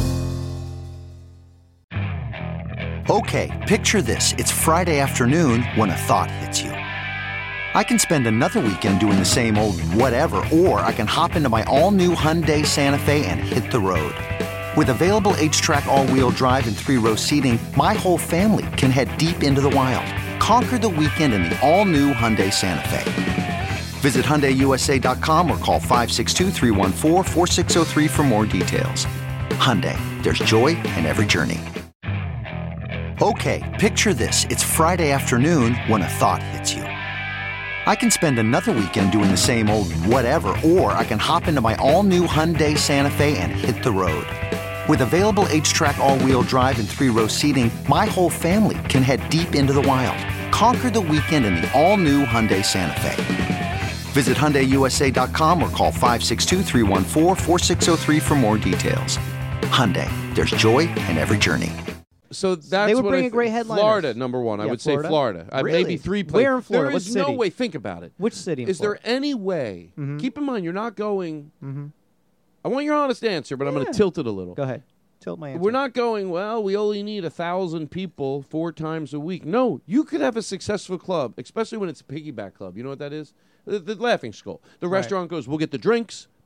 Okay, picture this. It's Friday afternoon when a thought hits you. I can spend another weekend doing the same old whatever, or I can hop into my all-new Hyundai Santa Fe and hit the road. With available H-Track all-wheel drive and three-row seating, my whole family can head deep into the wild. Conquer the weekend in the all-new Hyundai Santa Fe. Visit Hyundai U S A dot com or call five six two, three one four, four six zero three for more details. Hyundai, there's joy in every journey. Okay, picture this. It's Friday afternoon when a thought hits you. I can spend another weekend doing the same old whatever, or I can hop into my all-new Hyundai Santa Fe and hit the road. With available H-Track all-wheel drive and three-row seating, my whole family can head deep into the wild. Conquer the weekend in the all-new Hyundai Santa Fe. Visit Hyundai U S A dot com or call five six two, three one four, four six zero three for more details. Hyundai, there's joy in every journey. So that's They were what I bringing th- great headliners. Florida, number one. I Yeah, would Florida? say Florida. Uh, Really? maybe three places. Where in Florida? There What is no city? way. Think about it. Which city in Is Florida? there any way? Mhm. Keep in mind, you're not going. Mm-hmm. I want your honest answer, but I'm going Yeah. to tilt it a little. Go ahead. Tilt my answer. We're not going, well, we only need a thousand people four times a week. No, you could have a successful club, especially when it's a piggyback club. You know what that is? The, the Laughing Skull. The Right. restaurant goes, we'll get the drinks,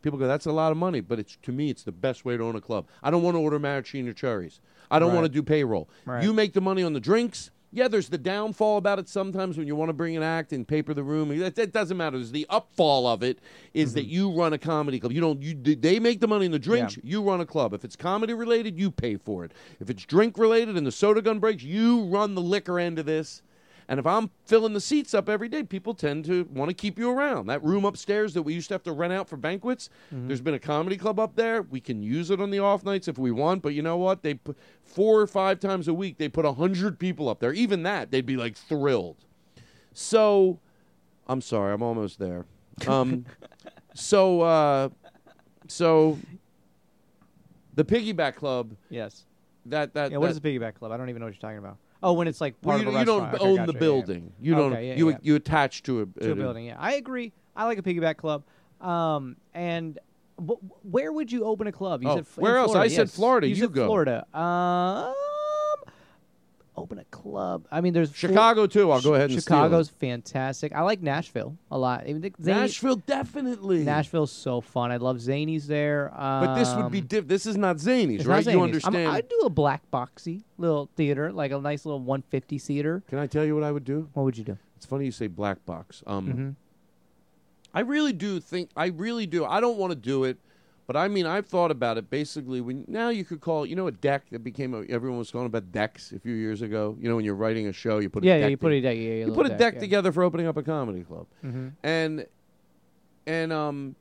People go, that's a lot of money, but it's to me, it's the best way to own a club. I don't want to order maraschino cherries. I don't Right. want to do payroll. Right. You make the money on the drinks. Yeah, there's the downfall about it sometimes when you want to bring an act and paper the room. That, that doesn't matter. There's the upfall of it is Mm-hmm. that you run a comedy club. You don't. You they make the money in the drinks. Yeah. You run a club. If it's comedy related, you pay for it. If it's drink related and the soda gun breaks, you run the liquor end of this. And if I'm filling the seats up every day, people tend to want to keep you around. That room upstairs that we used to have to rent out for banquets, Mm-hmm. there's been a comedy club up there. We can use it on the off nights if we want, but you know what? They put four or five times a week, they put one hundred people up there. Even that, they'd be like thrilled. So, I'm sorry, I'm almost there. Um, so, uh, so the Piggyback Club. Yes. That that. Yeah. What that, is a piggyback club? I don't even know what you're talking about. Oh, when it's like part well, you, of a you don't restaurant. Okay, own gotcha, the yeah, building. yeah. You don't. Okay, yeah, you yeah. you attach to a, To a building, yeah. I agree. I like a piggyback club. Um, and w- where would you open a club? You Oh, said f- in where else? Florida, I said yes. Florida. You, You said go. Florida. Um, open a club. I mean, there's Flo- Chicago too. I'll go ahead and steal Chicago's it. fantastic. I like Nashville a lot. Even the- Zany- Nashville definitely. Nashville's so fun. I love Zany's there. Um, But this would be diff- this is not Zany's, it's right? not You Zany's. understand? I'm, I'd do a black boxy little theater, like a nice little one fifty seater. Can I tell you what I would do? What would you do? It's funny you say black box. Um, Mhm. I really do think I really do. I don't want to do it, but I mean I've thought about it. Basically, when now you could call you know a deck that became a, everyone was calling about decks a few years ago. You know when you're writing a show, you put Yeah, a yeah, deck you put to- a deck- yeah, yeah, a you little put a deck, deck yeah. together for opening up a comedy club, Mhm. and and um.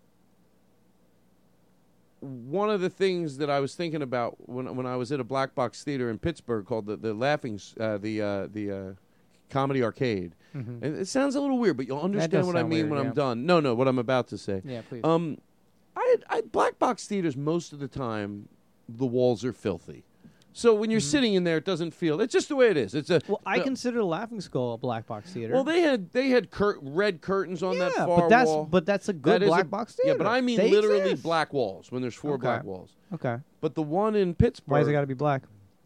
One of the things that I was thinking about when when I was at a black box theater in Pittsburgh called the the Laughing S- uh, the uh, the uh, Comedy Arcade, Mhm. and it sounds a little weird, but you'll understand does what I sound mean weird, when yeah. I'm done. No, no, what I'm about to say. Yeah, please. Um, I had, I had black box theaters most of the time. The walls are filthy, so when you're sitting in there, it doesn't feel. It's just the way it is. It's a Well, I uh, consider Laughing Skull a black box theater. well, they had they had cur- red curtains on that Yeah, far but that's wall. but that's a good That is black a- box Yeah, theater. but I mean They literally exist. black walls when there's four Okay. black walls. Okay. But the one in Pittsburgh, Why has it got to be black?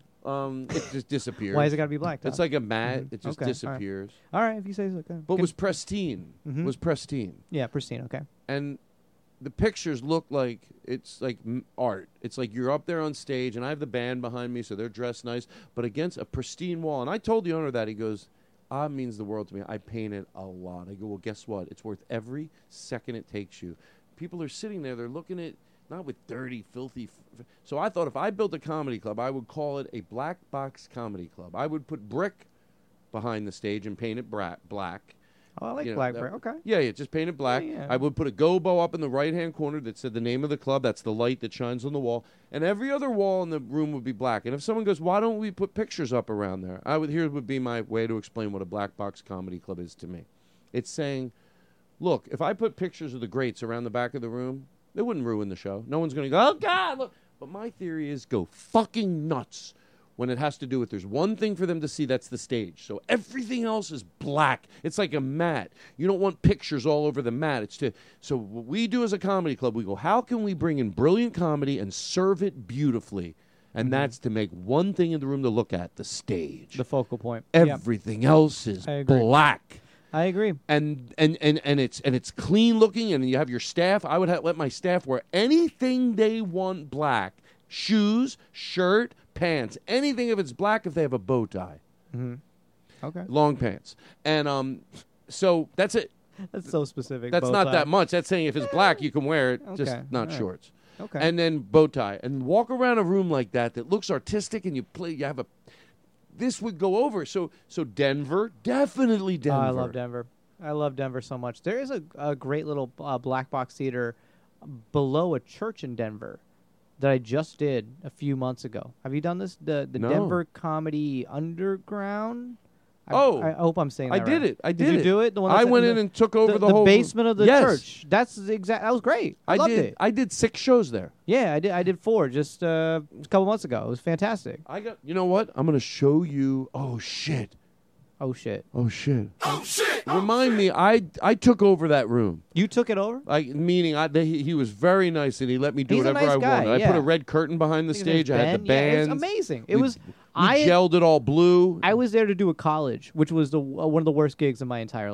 Um, it just disappears. Why has it got to be black? It's Todd? like a mat. Mhm. It just Okay, all right. disappears. All right, if you say so. Okay. But Can- was pristine. Mhm. Was pristine. Yeah, pristine. Okay. And the pictures look like it's like m- art. It's like you're up there on stage, and I have the band behind me, so they're dressed nice, but against a pristine wall. And I told the owner that. He goes, "Ah, it means the world to me. I painted a lot." I go, "Well, guess what? It's worth every second it takes you." People are sitting there. They're looking at not with dirty, filthy. F- so I thought if I built a comedy club, I would call it a black box comedy club. I would put brick behind the stage and paint it bra- black. Oh, I like You know, black that- brick. Okay. Yeah, yeah, just paint it black. Yeah, yeah. I would put a gobo up in the right-hand corner that said the name of the club. That's the light that shines on the wall. And every other wall in the room would be black. And if someone goes, why don't we put pictures up around there? I would Here would be my way to explain what a black box comedy club is to me. It's saying, look, if I put pictures of the greats around the back of the room, it wouldn't ruin the show. No one's going to go, oh, God, look. But my theory is go fucking nuts when it has to do with there's one thing for them to see, that's the stage. So everything else is black. It's like a mat. You don't want pictures all over the mat. It's to So what we do as a comedy club, we go, how can we bring in brilliant comedy and serve it beautifully? And that's to make one thing in the room to look at, the stage. The focal point. Yep. Everything else is I agree. black. I agree. And and, and and it's and it's clean looking, and you have your staff. I would have, let my staff wear anything they want black. Shoes, shirt, pants, anything if it's black if they have a bow tie. Mm-hmm. Okay. Long pants. And um so that's it. That's so specific. That's bow not tie. that much. That's saying if it's black you can wear it, just Okay, not all right. shorts. Okay. And then bow tie. And walk around a room like that that looks artistic, and you play you have a this would go over. So so Denver, definitely Oh, Denver. I love Denver. I love Denver so much. There is a, a great little uh, black box theater below a church in Denver that I just did a few months ago. Have you done this? The the No. Denver Comedy Underground. I, Oh, I hope I'm saying I that did right. it. I Did did you it. do it? The one I that's went the- in and took over the the whole- basement of the Yes. church. That's the exact. That was great. I, I loved did. it. I did six shows there. Yeah, I did. I did four just uh, a couple months ago. It was fantastic. I got. You know what? I'm going to show you. Oh shit. Oh shit. Oh shit. Oh shit. Remind me. I I took over that room. You took it over? Like meaning, I they, he, he was very nice and he let me do He's a whatever nice I guy, wanted. I yeah. put a red curtain behind the I think his stage. I had the Ben. Yeah, it was bands. amazing. It We- was. We I gelled it all blue. I was there to do a college, which was the uh, one of the worst gigs of my entire life.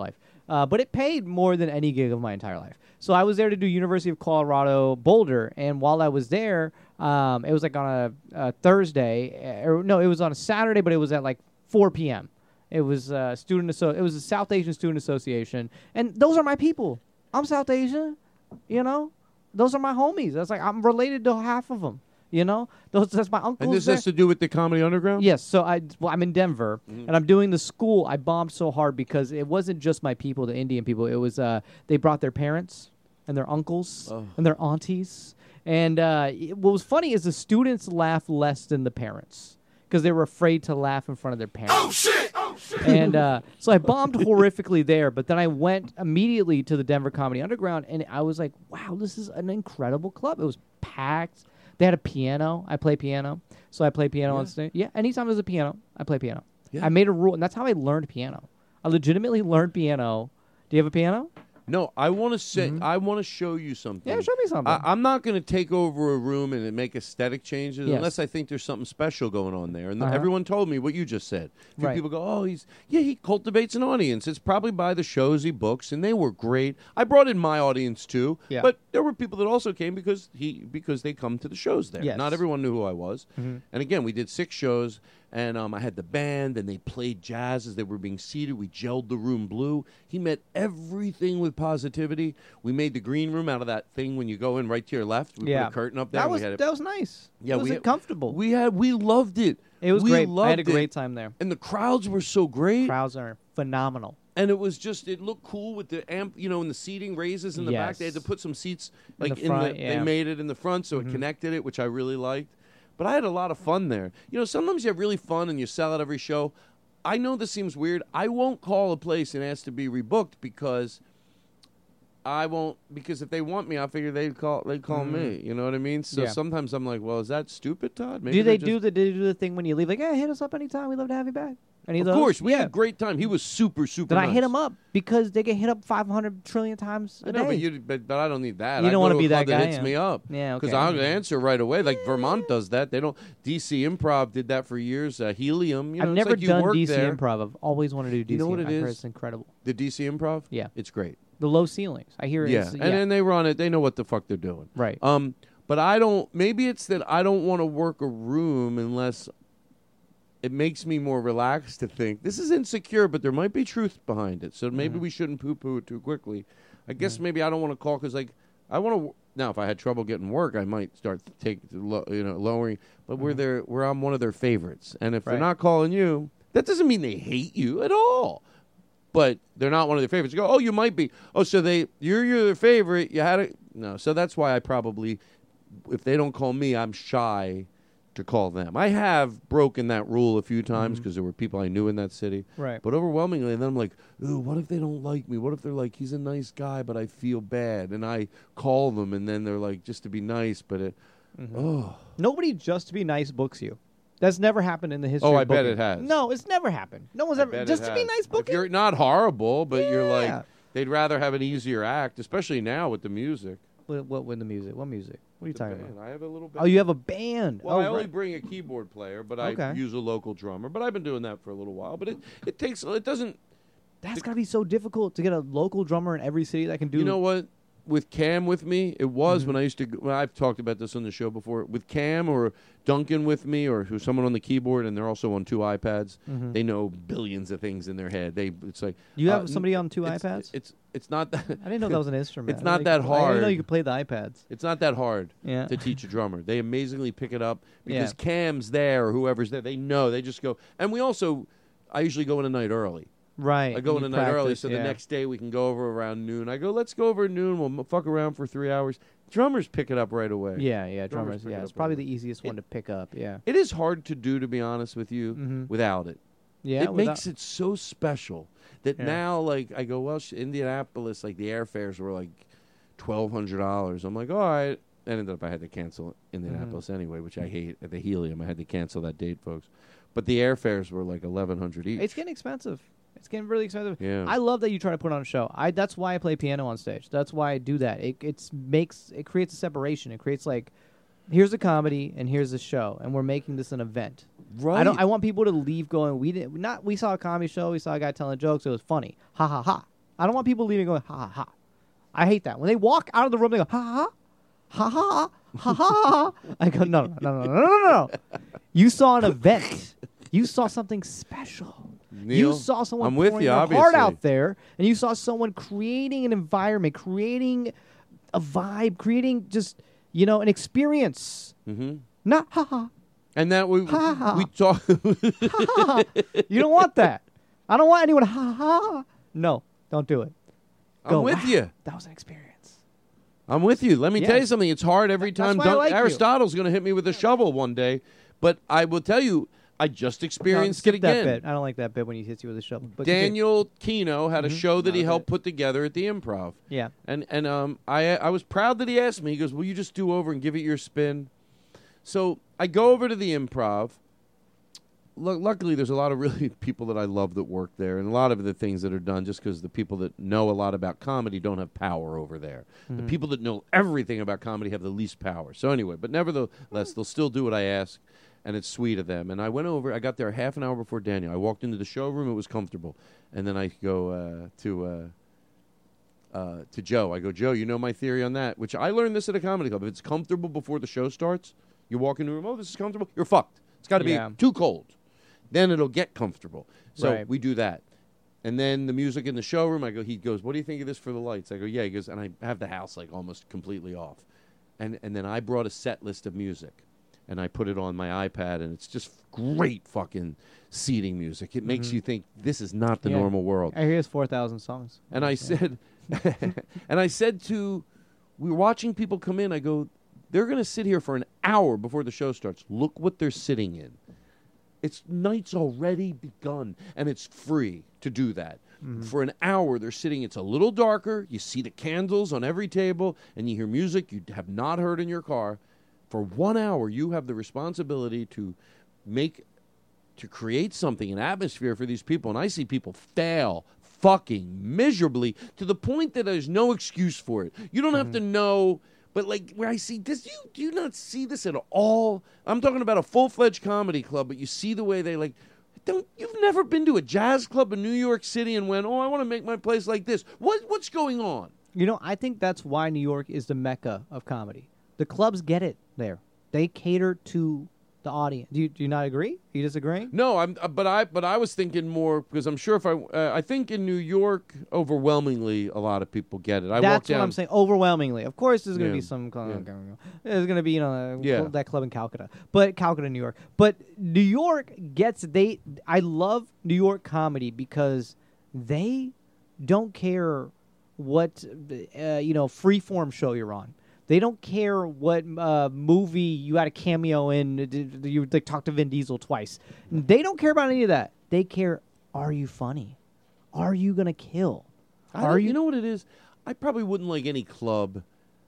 uh, but it paid more than any gig of my entire life. So I was there to do University of Colorado Boulder, and while I was there, um, it was like on a, a Thursday, or no, it was on a Saturday, but it was at like four p.m. It was uh, student asso- It was a South Asian Student Association, and those are my people. I'm South Asian, you know. Those are my homies. That's like I'm related to half of them. You know, those that's my uncles. And this there. has to do with the Comedy Underground? Yes. So I, well, I'm in Denver, Mhm. and I'm doing the school. I bombed so hard because it wasn't just my people, the Indian people. It was uh, they brought their parents and their uncles Oh. and their aunties. And uh, it- what was funny is the students laughed less than the parents because they were afraid to laugh in front of their parents. Oh shit! Oh shit! And uh, so I bombed horrifically there, but then I went immediately to the Denver Comedy Underground, and I was like, wow, this is an incredible club. It was packed. They had a piano. I play piano. So I play piano Yeah. on stage. Yeah, anytime there's a piano, I play piano. Yeah. I made a rule, and that's how I learned piano. I legitimately learned piano. Do you have a piano? No, I want to say, I want to show you something. Yeah, show me something. I, I'm not going to take over a room and make aesthetic changes Yes. unless I think there's something special going on there. And Uh-huh. everyone told me what you just said. A few Right. people go, oh, he's yeah, he cultivates an audience. It's probably by the shows he books, and they were great. I brought in my audience too, Yeah. but there were people that also came because he because they come to the shows there. Yes. Not everyone knew who I was. Mhm. And again, we did six shows. And um, I had the band, and they played jazz as they were being seated. We gelled the room blue. He met everything with positivity. We made the green room out of that thing when you go in right to your left. We Yeah. put a curtain up there. That and was we had it. that was nice. Yeah, it was we comfortable. We had we loved it. It was we great. Loved I had a it. great time there. And the crowds were so great. Crowds are phenomenal. And it was just, it looked cool with the amp, you know, and the seating raises in the back. They had to Yes. put some seats, In like, the in front, the, yeah. they made it in the front, so Mhm. it connected it, which I really liked. But I had a lot of fun there. You know, sometimes you have really fun and you sell out every show. I know this seems weird. I won't call a place and ask to be rebooked because I won't, because if they want me, I figure they'd call, they'd call Mhm. me. You know what I mean? So Yeah. sometimes I'm like, well, is that stupid, Todd? do they they're do just- the do they do the thing when you leave? Like, yeah, hit us up anytime. We'd love to have you back. Any of Of those? course, we yeah. had a great time. He was super, super Then I nice. hit them up because they get hit up five hundred trillion times a I know, day. but, you, but, but I don't need that. You I don't go wanna to a be that club guy, hits yeah. me up. Yeah, okay. Because I'll answer right away. Like Vermont does that. They don't. D C Improv did that for years. Uh, Helium. You know, I've it's never like you done work D C there. Improv. I've always wanted to do D C. You know what it I've heard is? it's incredible. The D C Improv. Yeah, it's great. The low ceilings. I hear Yeah, it's and then they run it. They know what the fuck they're doing. Right. Um, but I don't. Maybe it's that I don't want to work a room unless it makes me more relaxed to think this is insecure, but there might be truth behind it. So maybe Mhm. we shouldn't poo-poo it too quickly. I guess maybe I don't want to call because like I want to. Now, if I had trouble getting work, I might start take lo, you know lowering. But we're there. We're I'm one of their favorites, and if Right. they're not calling you, that doesn't mean they hate you at all. But they're not one of their favorites. You go, oh, you might be. Oh, so they you're you're their favorite. You had it. No, so that's why I probably, if they don't call me, I'm shy to call them. I have broken that rule a few times because there were people I knew in that city. Right. But overwhelmingly, then I'm like, ooh, what if they don't like me? What if they're like, he's a nice guy, but I feel bad, and I call them, and then they're like, just to be nice, but it, oh, Nobody just to be nice books you. That's never happened in the history. Oh, of I bet booking. it has. No, it's never happened. No one's I ever bet just it to be has. nice If booking. You're not horrible, but you're Yeah. like, they'd rather have an easier act, especially now with the music. What, what with the music? What music? What are you The talking band. about? I have a little Oh, you have a band. Well, oh, I only right. bring a keyboard player, but Okay. I use a local drummer. But I've been doing that for a little while. But it, it takes it doesn't. That's gotta be so difficult to get a local drummer in every city that can do. You know what? With Cam with me, it was Mm-hmm. when I used to. go- Well, I've talked about this on the show before. With Cam or Duncan with me, or who's someone on the keyboard, and they're also on two iPads. Mhm. They know billions of things in their head. They it's like You uh, have somebody on two it's- iPads? It's it's not that. I didn't know that was an instrument. It's I not didn't that know you could- I hard. didn't know you could play the iPads. It's not that hard Yeah. to teach a drummer. They amazingly pick it up because Yeah. Cam's there or whoever's there. They know. They just go. And we also, I usually go in a night early. Right. I go in you a night early, practice, so yeah. the next day we can go over around noon. I go, let's go over at noon. We'll m- fuck around for three hours. Drummers pick it up right away. Yeah, yeah, drummers. pick Yeah, it it's up probably right the easiest one to pick up. Yeah. It is hard to do, to be honest with you, Mhm. without it. Yeah, it without- makes it so special that Yeah. now, like, I go, well, sh- Indianapolis, like the airfares were like twelve hundred dollars. I'm like, all right. And ended up I had to cancel Indianapolis anyway, which I hate at the Helium. I had to cancel that date, folks. But the airfares were like eleven hundred each. It's getting expensive. It's getting really expensive. Yeah. I love that you try to put on a show. I that's why I play piano on stage. That's why I do that. It it's makes it creates a separation. It creates like here's a comedy and here's a show, and we're making this an event. I don't. Right. I want people to leave going. We didn't. Not. We saw a comedy show. We saw a guy telling jokes. It was funny. Ha ha ha. I don't want people leaving going ha ha ha. I hate that. When they walk out of the room, they go ha ha ha ha ha ha ha. I go no no no no no no no no. You saw an event. You saw something special. Neil, you saw someone I'm with pouring you, their obviously. heart out there, and you saw someone creating an environment, creating a vibe, creating just you know an experience. Mm-hmm. Not ha ha. And that we Ha, ha. we talk. Ha. You don't want that. I don't want anyone to ha ha. No, don't do it. I'm Go, with wow, you. That was an experience. I'm with you. Let me Yeah. tell you something. It's hard every That's time. why I Dun- like you. Aristotle's going to hit me with a shovel one day, but I will tell you, I just experienced No, it skip that again. bit. I don't like that bit when he hits you with a shovel. But continue. Daniel Kino had a Mhm. show that he Not a helped put together at the Improv. Yeah. And and um I I was proud that he asked me. He goes, "Will you just do over and give it your spin?" So I go over to the Improv. Lu- luckily, there's a lot of really people that I love that work there, and a lot of the things that are done just because the people that know a lot about comedy don't have power over there. The Mhm. people that know everything about comedy have the least power. So anyway, but nevertheless, they'll still do what I ask, and it's sweet of them. And I went over. I got there half an hour before Daniel. I walked into the showroom. It was comfortable, and then I go uh, to. Uh, uh, to Joe, I go, Joe, you know my theory on that, which I learned this at a comedy club. If it's comfortable before the show starts, you walk into a room, oh, this is comfortable, you're fucked. It's got to be Yeah. too cold. Then it'll get comfortable. So Right. we do that. And then the music in the showroom, I go, he goes, what do you think of this for the lights? I go, yeah. He goes, and I have the house like almost completely off. And and then I brought a set list of music, and I put it on my iPad, and it's just great fucking seating music. It makes Mhm. you think this is not the Yeah. normal world. I hear his four thousand songs. And I said, and I said to, we were watching people come in. I go, they're going to sit here for an hour before the show starts. Look what they're sitting in. It's night's already begun, and it's free to do that. Mhm. For an hour, they're sitting. It's a little darker. You see the candles on every table, and you hear music you have not heard in your car. For one hour, you have the responsibility to make, to create something, an atmosphere for these people. And I see people fail fucking miserably to the point that there's no excuse for it. You don't have to know, but like where I see this, you do you not see this at all? I'm talking about a full-fledged comedy club, but you see the way they like. Don't you've never been to a jazz club in New York City and went, oh, I want to make my place like this. What what's going on? You know, I think that's why New York is the mecca of comedy. The clubs get it there. They cater to the audience. Do you, do you not agree? You disagree? No, I'm. uh, But I. But I was thinking more because I'm sure if I. Uh, I think in New York, overwhelmingly, a lot of people get it. I walk That's down. what I'm saying. Overwhelmingly, of course, there's going to Yeah, be some. Cl- yeah. There's going to be you know Yeah. that club in Calcutta, but Calcutta, New York. But New York gets they. I love New York comedy because they don't care what uh, you know freeform show you're on. They don't care what uh, movie you had a cameo in. d- d- You like, talked to Vin Diesel twice. They don't care about any of that. They care, are you funny? Are you going to kill? I Are don't- you? You know what it is? I probably wouldn't like any club.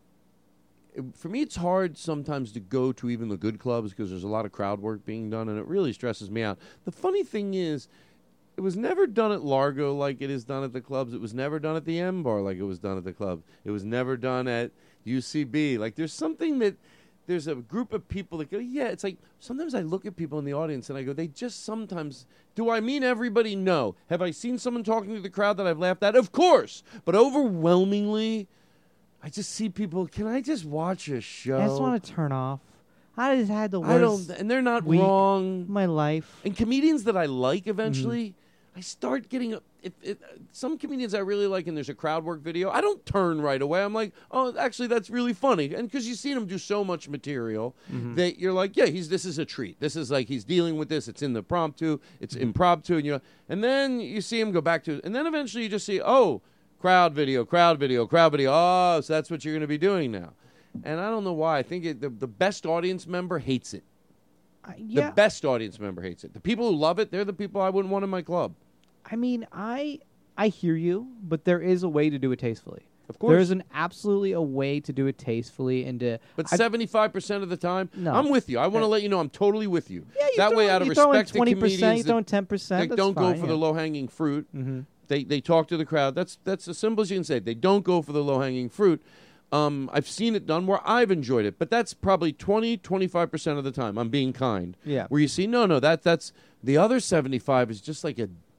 It- For me, it's hard sometimes to go to even the good clubs because there's a lot of crowd work being done, and it really stresses me out. The funny thing is, it was never done at Largo like it is done at the clubs. It was never done at the M Bar like it was done at the club. It was never done at U C B. Like there's something that there's a group of people that go, yeah. It's like sometimes I look at people in the audience and I go, they just sometimes. Do I mean everybody? No. Have I seen someone talking to the crowd that I've laughed at? Of course. But overwhelmingly, I just see people. Can I just watch a show? I just want to turn off. I just had the worst. I don't, and they're not week wrong. of my life. And comedians that I like eventually, Mm-hmm. I start getting a, if, if some comedians I really like, and there's a crowd work video. I don't turn right away. I'm like, oh, actually, that's really funny, and because you've seen him do so much material Mhm. that you're like, yeah, he's this is a treat. This is like he's dealing with this. It's in the promptu. It's impromptu, and you know, and then you see him go back to, and then eventually you just see, oh, crowd video, crowd video, crowd video. Oh, so that's what you're going to be doing now. And I don't know why. I think it, the the best audience member hates it. yeah. The best audience member hates it. The people who love it, they're the people I wouldn't want in my club. I mean, I I hear you, but there is a way to do it tastefully. Of course. There is an absolutely a way to do it tastefully and to. But I- seventy-five percent of the time, No. I'm with you. I want to Yeah. let you know I'm totally with you. Yeah, you that throw way, in- out of you throw in respect to twenty percent, comedians you throw in that- ten percent, that that's don't fine, go for yeah. the low-hanging fruit. Mhm. They they talk to the crowd. That's that's as simple as you can say. They don't go for the low-hanging fruit. Um, I've seen it done where I've enjoyed it, but that's probably twenty, twenty-five percent of the time. I'm being kind. Yeah. Where you see, no, no, that that's the other seventy-five is just like a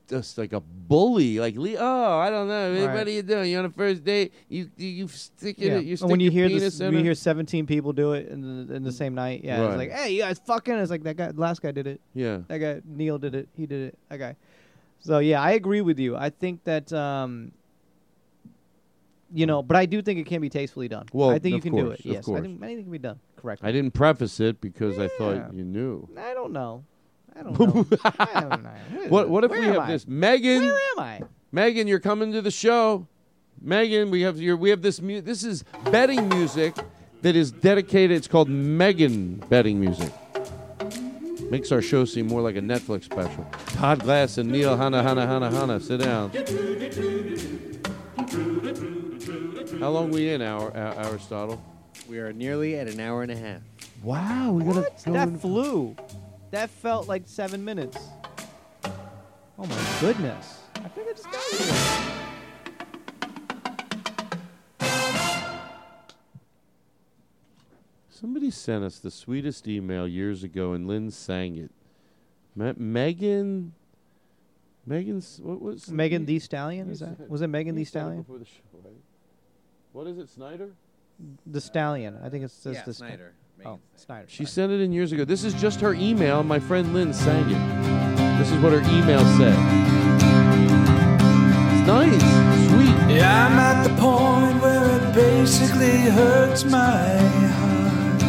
just like a bully. Like, Le- oh, I don't know. Right. What are you doing? You on a first date? You you, you stick it. Yeah. You stick And when you your hear penis this, in when you her? hear seventeen people do it in the in the same night. Yeah, Right. it's like, hey, you guys fucking. It's like that guy, last guy did it. Yeah. That guy Neil did it. He did it. That guy. So yeah, I agree with you. I think that um, you know, but I do think it can be tastefully done. Well, I think you of can do course, it. of Yes, I course. think I think it can be done correctly. I didn't preface it because I Yeah. thought you knew. I don't know. I don't know. I don't know. What what if Where we am have I? this, Megan? Where am I? Megan, you're coming to the show. Megan, we have your we have this mu- this is betting music that is dedicated. It's called Megan betting music. Makes our show seem more like a Netflix special. Todd Glass and Neil Hanna Hanna Hanna Hanna, sit down. How long we in, our, our Aristotle? We are nearly at an hour and a half. Wow, we gotta go That in- flew. That felt like seven minutes. Oh my goodness! I think I just got here. Somebody sent us the sweetest email years ago, and Lynn sang it. Me- Megan, Megan's what was Megan Thee Stallion? Is that was it Megan Thee You said it Stallion? before the show, right? What is it, Snyder? The Stallion. I think it's just Yeah, the Sta- Snyder. Oh, Snyder. She sent it in years ago. This is just her email. My friend Lynn sang it. This is what her email said. It's nice, sweet. Yeah, I'm at the point where it basically hurts my heart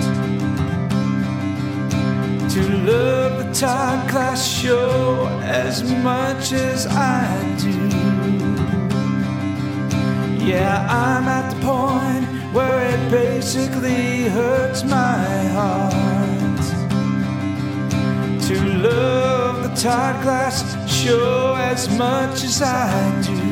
to love the Todd Glass show as much as I do. Yeah, I'm at the point where it basically hurts my heart to love the Todd Glass show as much as I do.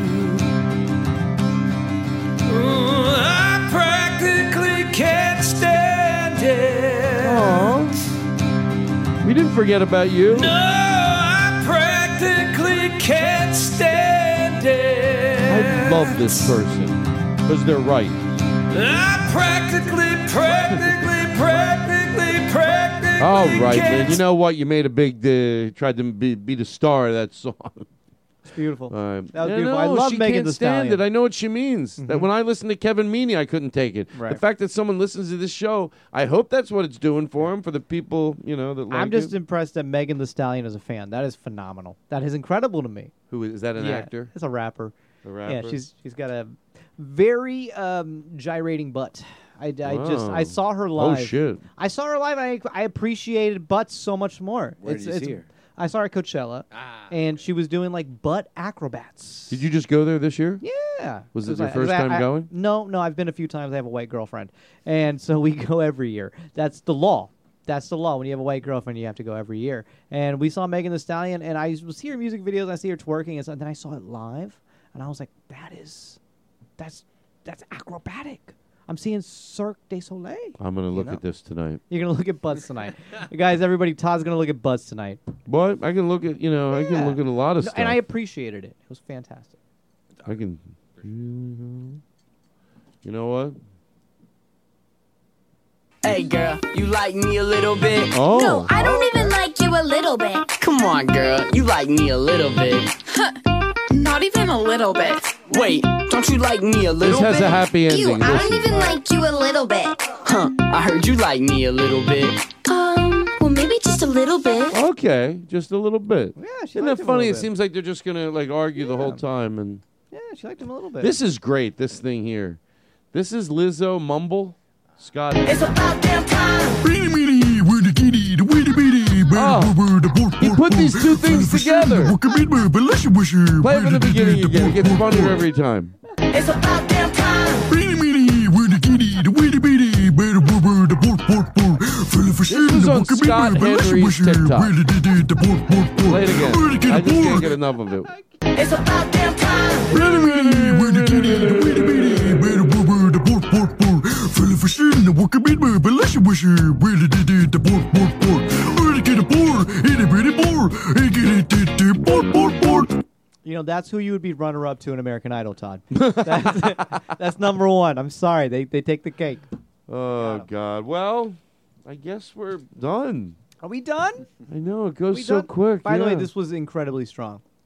Ooh, I practically can't stand it. Aw. We didn't forget about you. No, I practically can't stand it. I love this person because they're right. I practically, practically, practically, practically All right, can't Lynn. You know what? You made a big, uh, tried to be, be the star of that song. It's beautiful. All right. That was Yeah, beautiful. no, I love she Megan can't Thee stand Stallion. it. I know what she means. That Mhm. when I listened to Kevin Meaney, I couldn't take it. Right. The fact that someone listens to this show, I hope that's what it's doing for him, for the people, you know, that like I'm just it. impressed that Megan Thee Stallion is a fan. That is phenomenal. That is incredible to me. Who is, is that an Yeah, actor? It's a rapper. A rapper? Yeah, she's she's got a very um, gyrating butt. I, I just I Wow. saw her Oh, live. shit. I saw her live. And I I appreciated butts so much more. Where it's, did you it's, see her? I saw her at Coachella, and she was doing like butt acrobats. Did you just go there this year? Yeah. Was it Because your I- first because I- time I- going? No, no. I've been a few times. I have a white girlfriend, and so we go every year. That's the law. That's the law. When you have a white girlfriend, you have to go every year. And we saw Megan Thee Stallion, and I was see her music videos. I see her twerking, and, so, and then I saw it live, and I was like, "That is, that's that's acrobatic." I'm seeing Cirque du Soleil. I'm going to look know? at this tonight. You're gonna look at butts tonight, you guys. Everybody, Todd's gonna look at butts tonight. What? I can look at, you know, I can Yeah. look at a lot of No, stuff. and I appreciated it. It was fantastic. I can. You know what? Hey girl, you like me a little bit? Oh. No, I don't even like you a little bit. Come on, girl, you like me a little bit. Not even a little bit. Wait, don't you like me a little This has bit? a happy ending. You, I don't Listen. even like you a little bit. Huh, I heard you like me a little bit. Um, well, maybe just a little bit. Okay, just a little bit. Yeah, she Isn't liked that him a funny? It little bit. seems like they're just gonna like argue the whole time, and Yeah, she liked him a little bit. this is great. This thing here, this is Lizzo Mumble, Scott. It's about damn time. Oh, he put these two things together. Play it from the beginning again. It gets funnier every time. It's about damn time. This was on Scott Henry's TikTok. Play it again. I just can't get enough of it. It's about damn time. You know, that's who you would be runner-up to in American Idol, Todd. that's, that's number one. I'm sorry. They they take the cake. Oh God. Well, I guess we're done. Are we done? I know it goes We so done? quick. By the way, yeah. this was incredibly strong.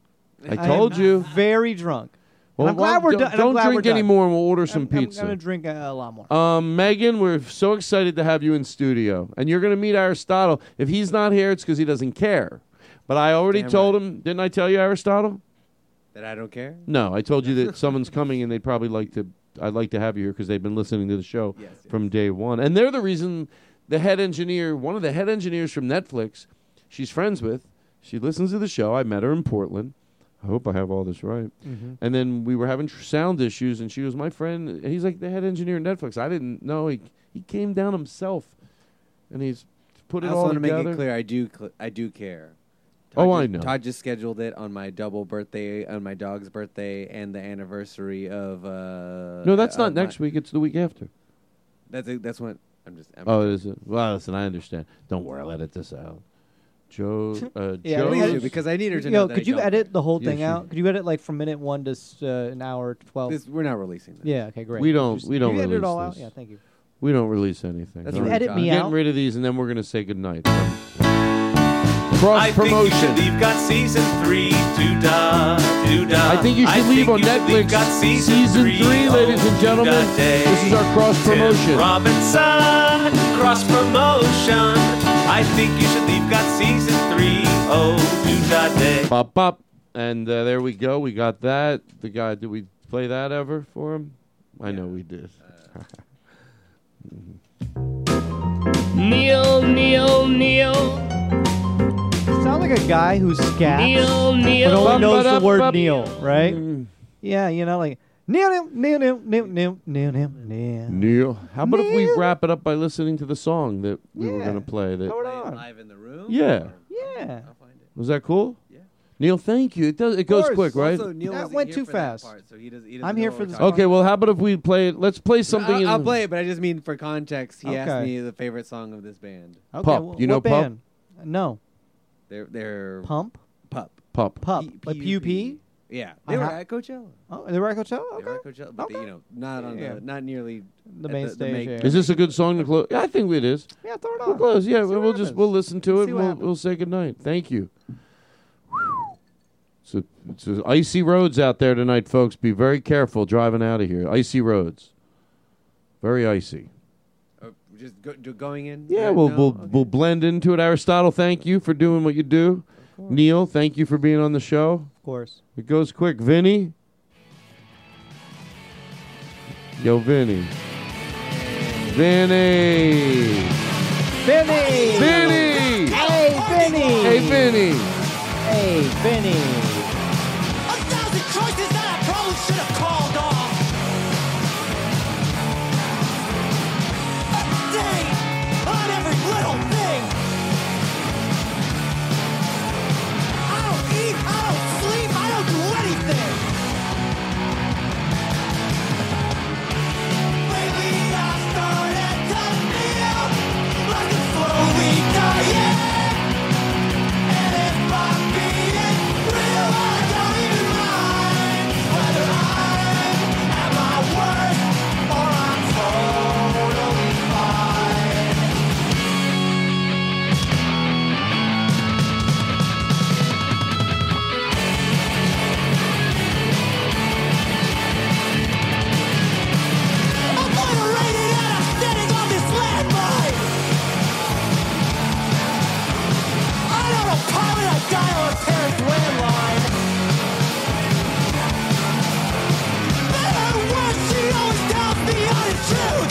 I told am you. Very drunk. Well, I'm glad well, we're don't, done. and I'm Don't glad drink we're done. anymore, and we'll order some I'm, pizza. I'm, I'm gonna drink a, a lot more. Um, Megan, we're so excited to have you in studio, and you're going to meet Aristotle. If he's not here, it's because he doesn't care. But I already Damn told him. Didn't I tell you, Aristotle? That I don't care? No, I told you that someone's coming, and they'd probably like to. I'd like to have you here because they've been listening to the show Yes, yes. from day one, and they're the reason. The head engineer, one of the head engineers from Netflix, she's friends with. She listens to the show. I met her in Portland. I hope I have all this right. Mhm. And then we were having tr- sound issues, and she was my friend. And he's like the head engineer at Netflix. I didn't know he he came down himself, and he's put I it also all want to together. make it clear I do cl- I do care. Oh, Todd I ju- know. Todd just scheduled it on my double birthday, on my dog's birthday, and the anniversary of. Uh, No, that's not of my- next week. It's the week after. That's a, that's what I'm just. I'm Oh, is it? Well, listen, I understand. Don't worry, I'll edit this out. Joe, uh, Yeah, Joe, please do, because I need her to Yo, know that could I you don't edit the whole Yeah, thing she- out? Could you edit like from minute one to s- uh, an hour twelve? This, we're not releasing this. Yeah. Okay. Great. we don't. Just- We don't can you release edit it all this. out? Yeah. Thank you. We don't release anything. That's All You right. edit me Getting out. rid of these, and then we're going to say goodnight. I Cross think you promotion. should leave got season three to da do da. I think you should leave on you should leave Netflix got season, season three, three, ladies and oh, gentlemen. do da day. This is our cross Tim promotion. Robinson, cross promotion. I think you should leave got season three, oh do da day. Pop, pop. And uh, there we go. We got that. The guy, did we play that ever for him? I know we did. Neil, Neil, Neil. Sound like a guy who scats, Neil, Neil. but only knows the Bum-ba-dum-bum. word Neil, right? Yeah, you know, like Neil, Neil, Neil, Neil, Neil, Neil, Neil, Neil. Neil. How about if we Neil. wrap it up by listening to the song that we were Yeah. going to play? That Throw it Play it on. live in the room. Yeah. Yeah. I'll find it. Was that cool? Yeah. Neil, thank you. It does. It goes course. quick, right? Also, Neil That wasn't went here too for that fast. part, so he does, he doesn't I'm know here what for we're the talking Okay, well, how about if we play it? Let's play something I'll, in I'll play it, but I just mean for context. He asked Okay. me the favorite song of this band. Okay, Pup. wh- You know what Pup? band? No. They're they're Pump? Pup. Pup. Pup. P- Like P U P? Yeah, I they were ha- at Coachella. Oh, they were at Coachella? They Okay. were at Coachella, but they, Okay. you know, not on Yeah. the, not nearly The at main the, stage, main- yeah. Is this a good song to close? Yeah, I think it is. Yeah, throw it We'll on. close. Yeah, See we'll what just happens. we'll listen to it. See And what we'll, happens. we'll say goodnight. Thank you. It's, a, it's a icy roads out there tonight, folks. Be very careful driving out of here. Icy roads. Very icy. Oh, just go, do going in. Yeah, right we'll now? we'll Okay. we'll blend into it. Aristotle, thank you for doing what you do. Neil, thank you for being on the show. Of course. It goes quick. Vinny. Yo, Vinny. Vinny. Vinny! Vinny! Hey, Vinny! Hey, Vinny. Hey, Vinny! A thousand choices that I probably should have called off. A day on every little thing. I don't eat, I don't sleep, I don't do anything. Lately I started to feel like I'm slowly dying. And if I'm being real, I don't even mind whether I'm at my worst or I'm totally fine. I'm moderated and I'm standing on this landmine. I don't know pilot, I dial a parent's landline. Better or worse, she always tells me honest truth.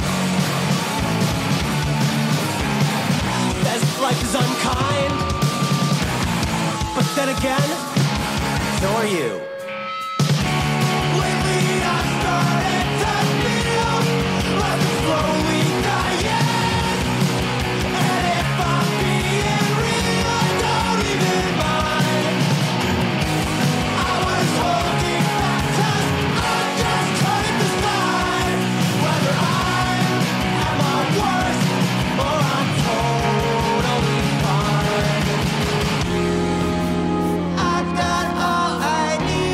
Says life is unkind. But then again, so are you. Lately I've started to feel like I'm slowly dying. And if I'm being real, I don't even mind. I was holding back 'cause I just couldn't decide whether I'm at my worst or I'm totally fine. I've got all I need.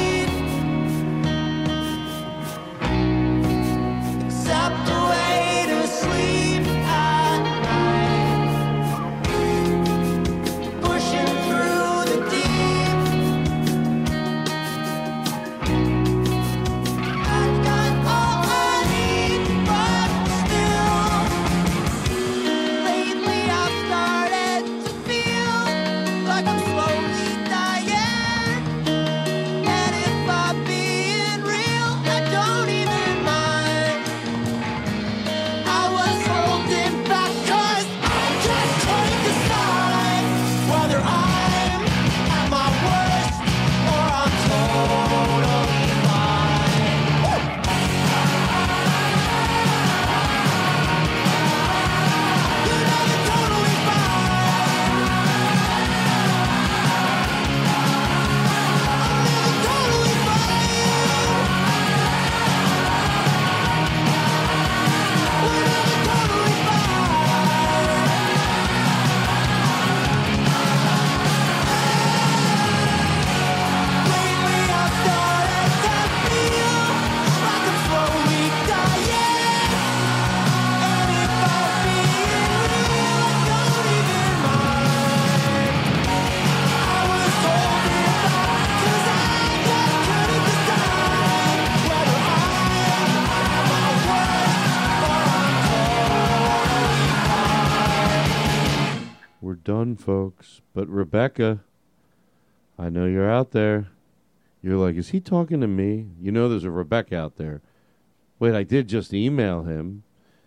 folks. But Rebecca, I know you're out there. You're like, is he talking to me? You know there's a Rebecca out there. Wait, I did just email him.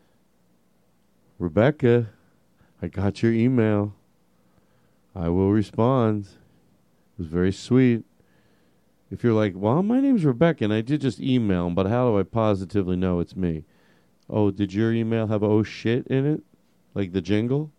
Rebecca, I got your email. I will respond. It was very sweet. If you're like, well, my name's Rebecca, and I did just email him, but how do I positively know it's me? Oh, did your email have oh shit in it? Like the jingle?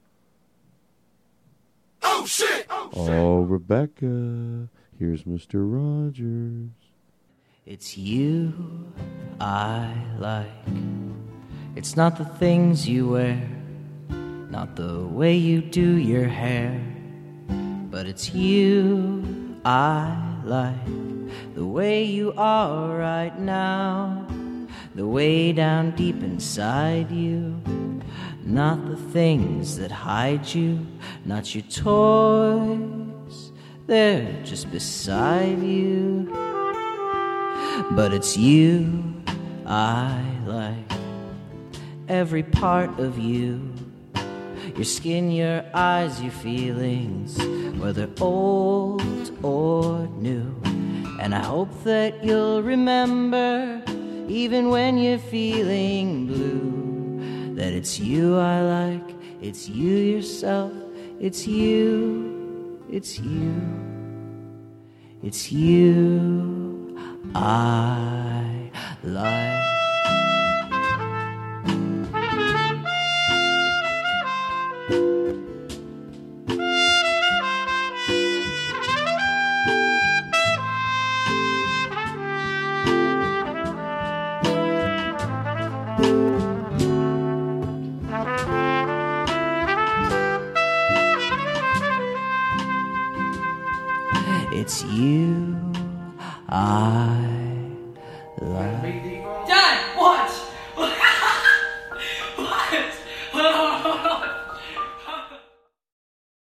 Oh shit! Oh, Oh, Rebecca, here's Mister Rogers. It's you I like. It's not the things you wear, not the way you do your hair, but it's you I like. The way you are right now, the way down deep inside you. Not the things that hide you, not your toys, they're just beside you. But it's you I like, every part of you. Your skin, your eyes, your feelings, whether old or new. And I hope that you'll remember, even when you're feeling blue, that it's you I like, it's you yourself, it's you, it's you, it's you I like. It's you I like.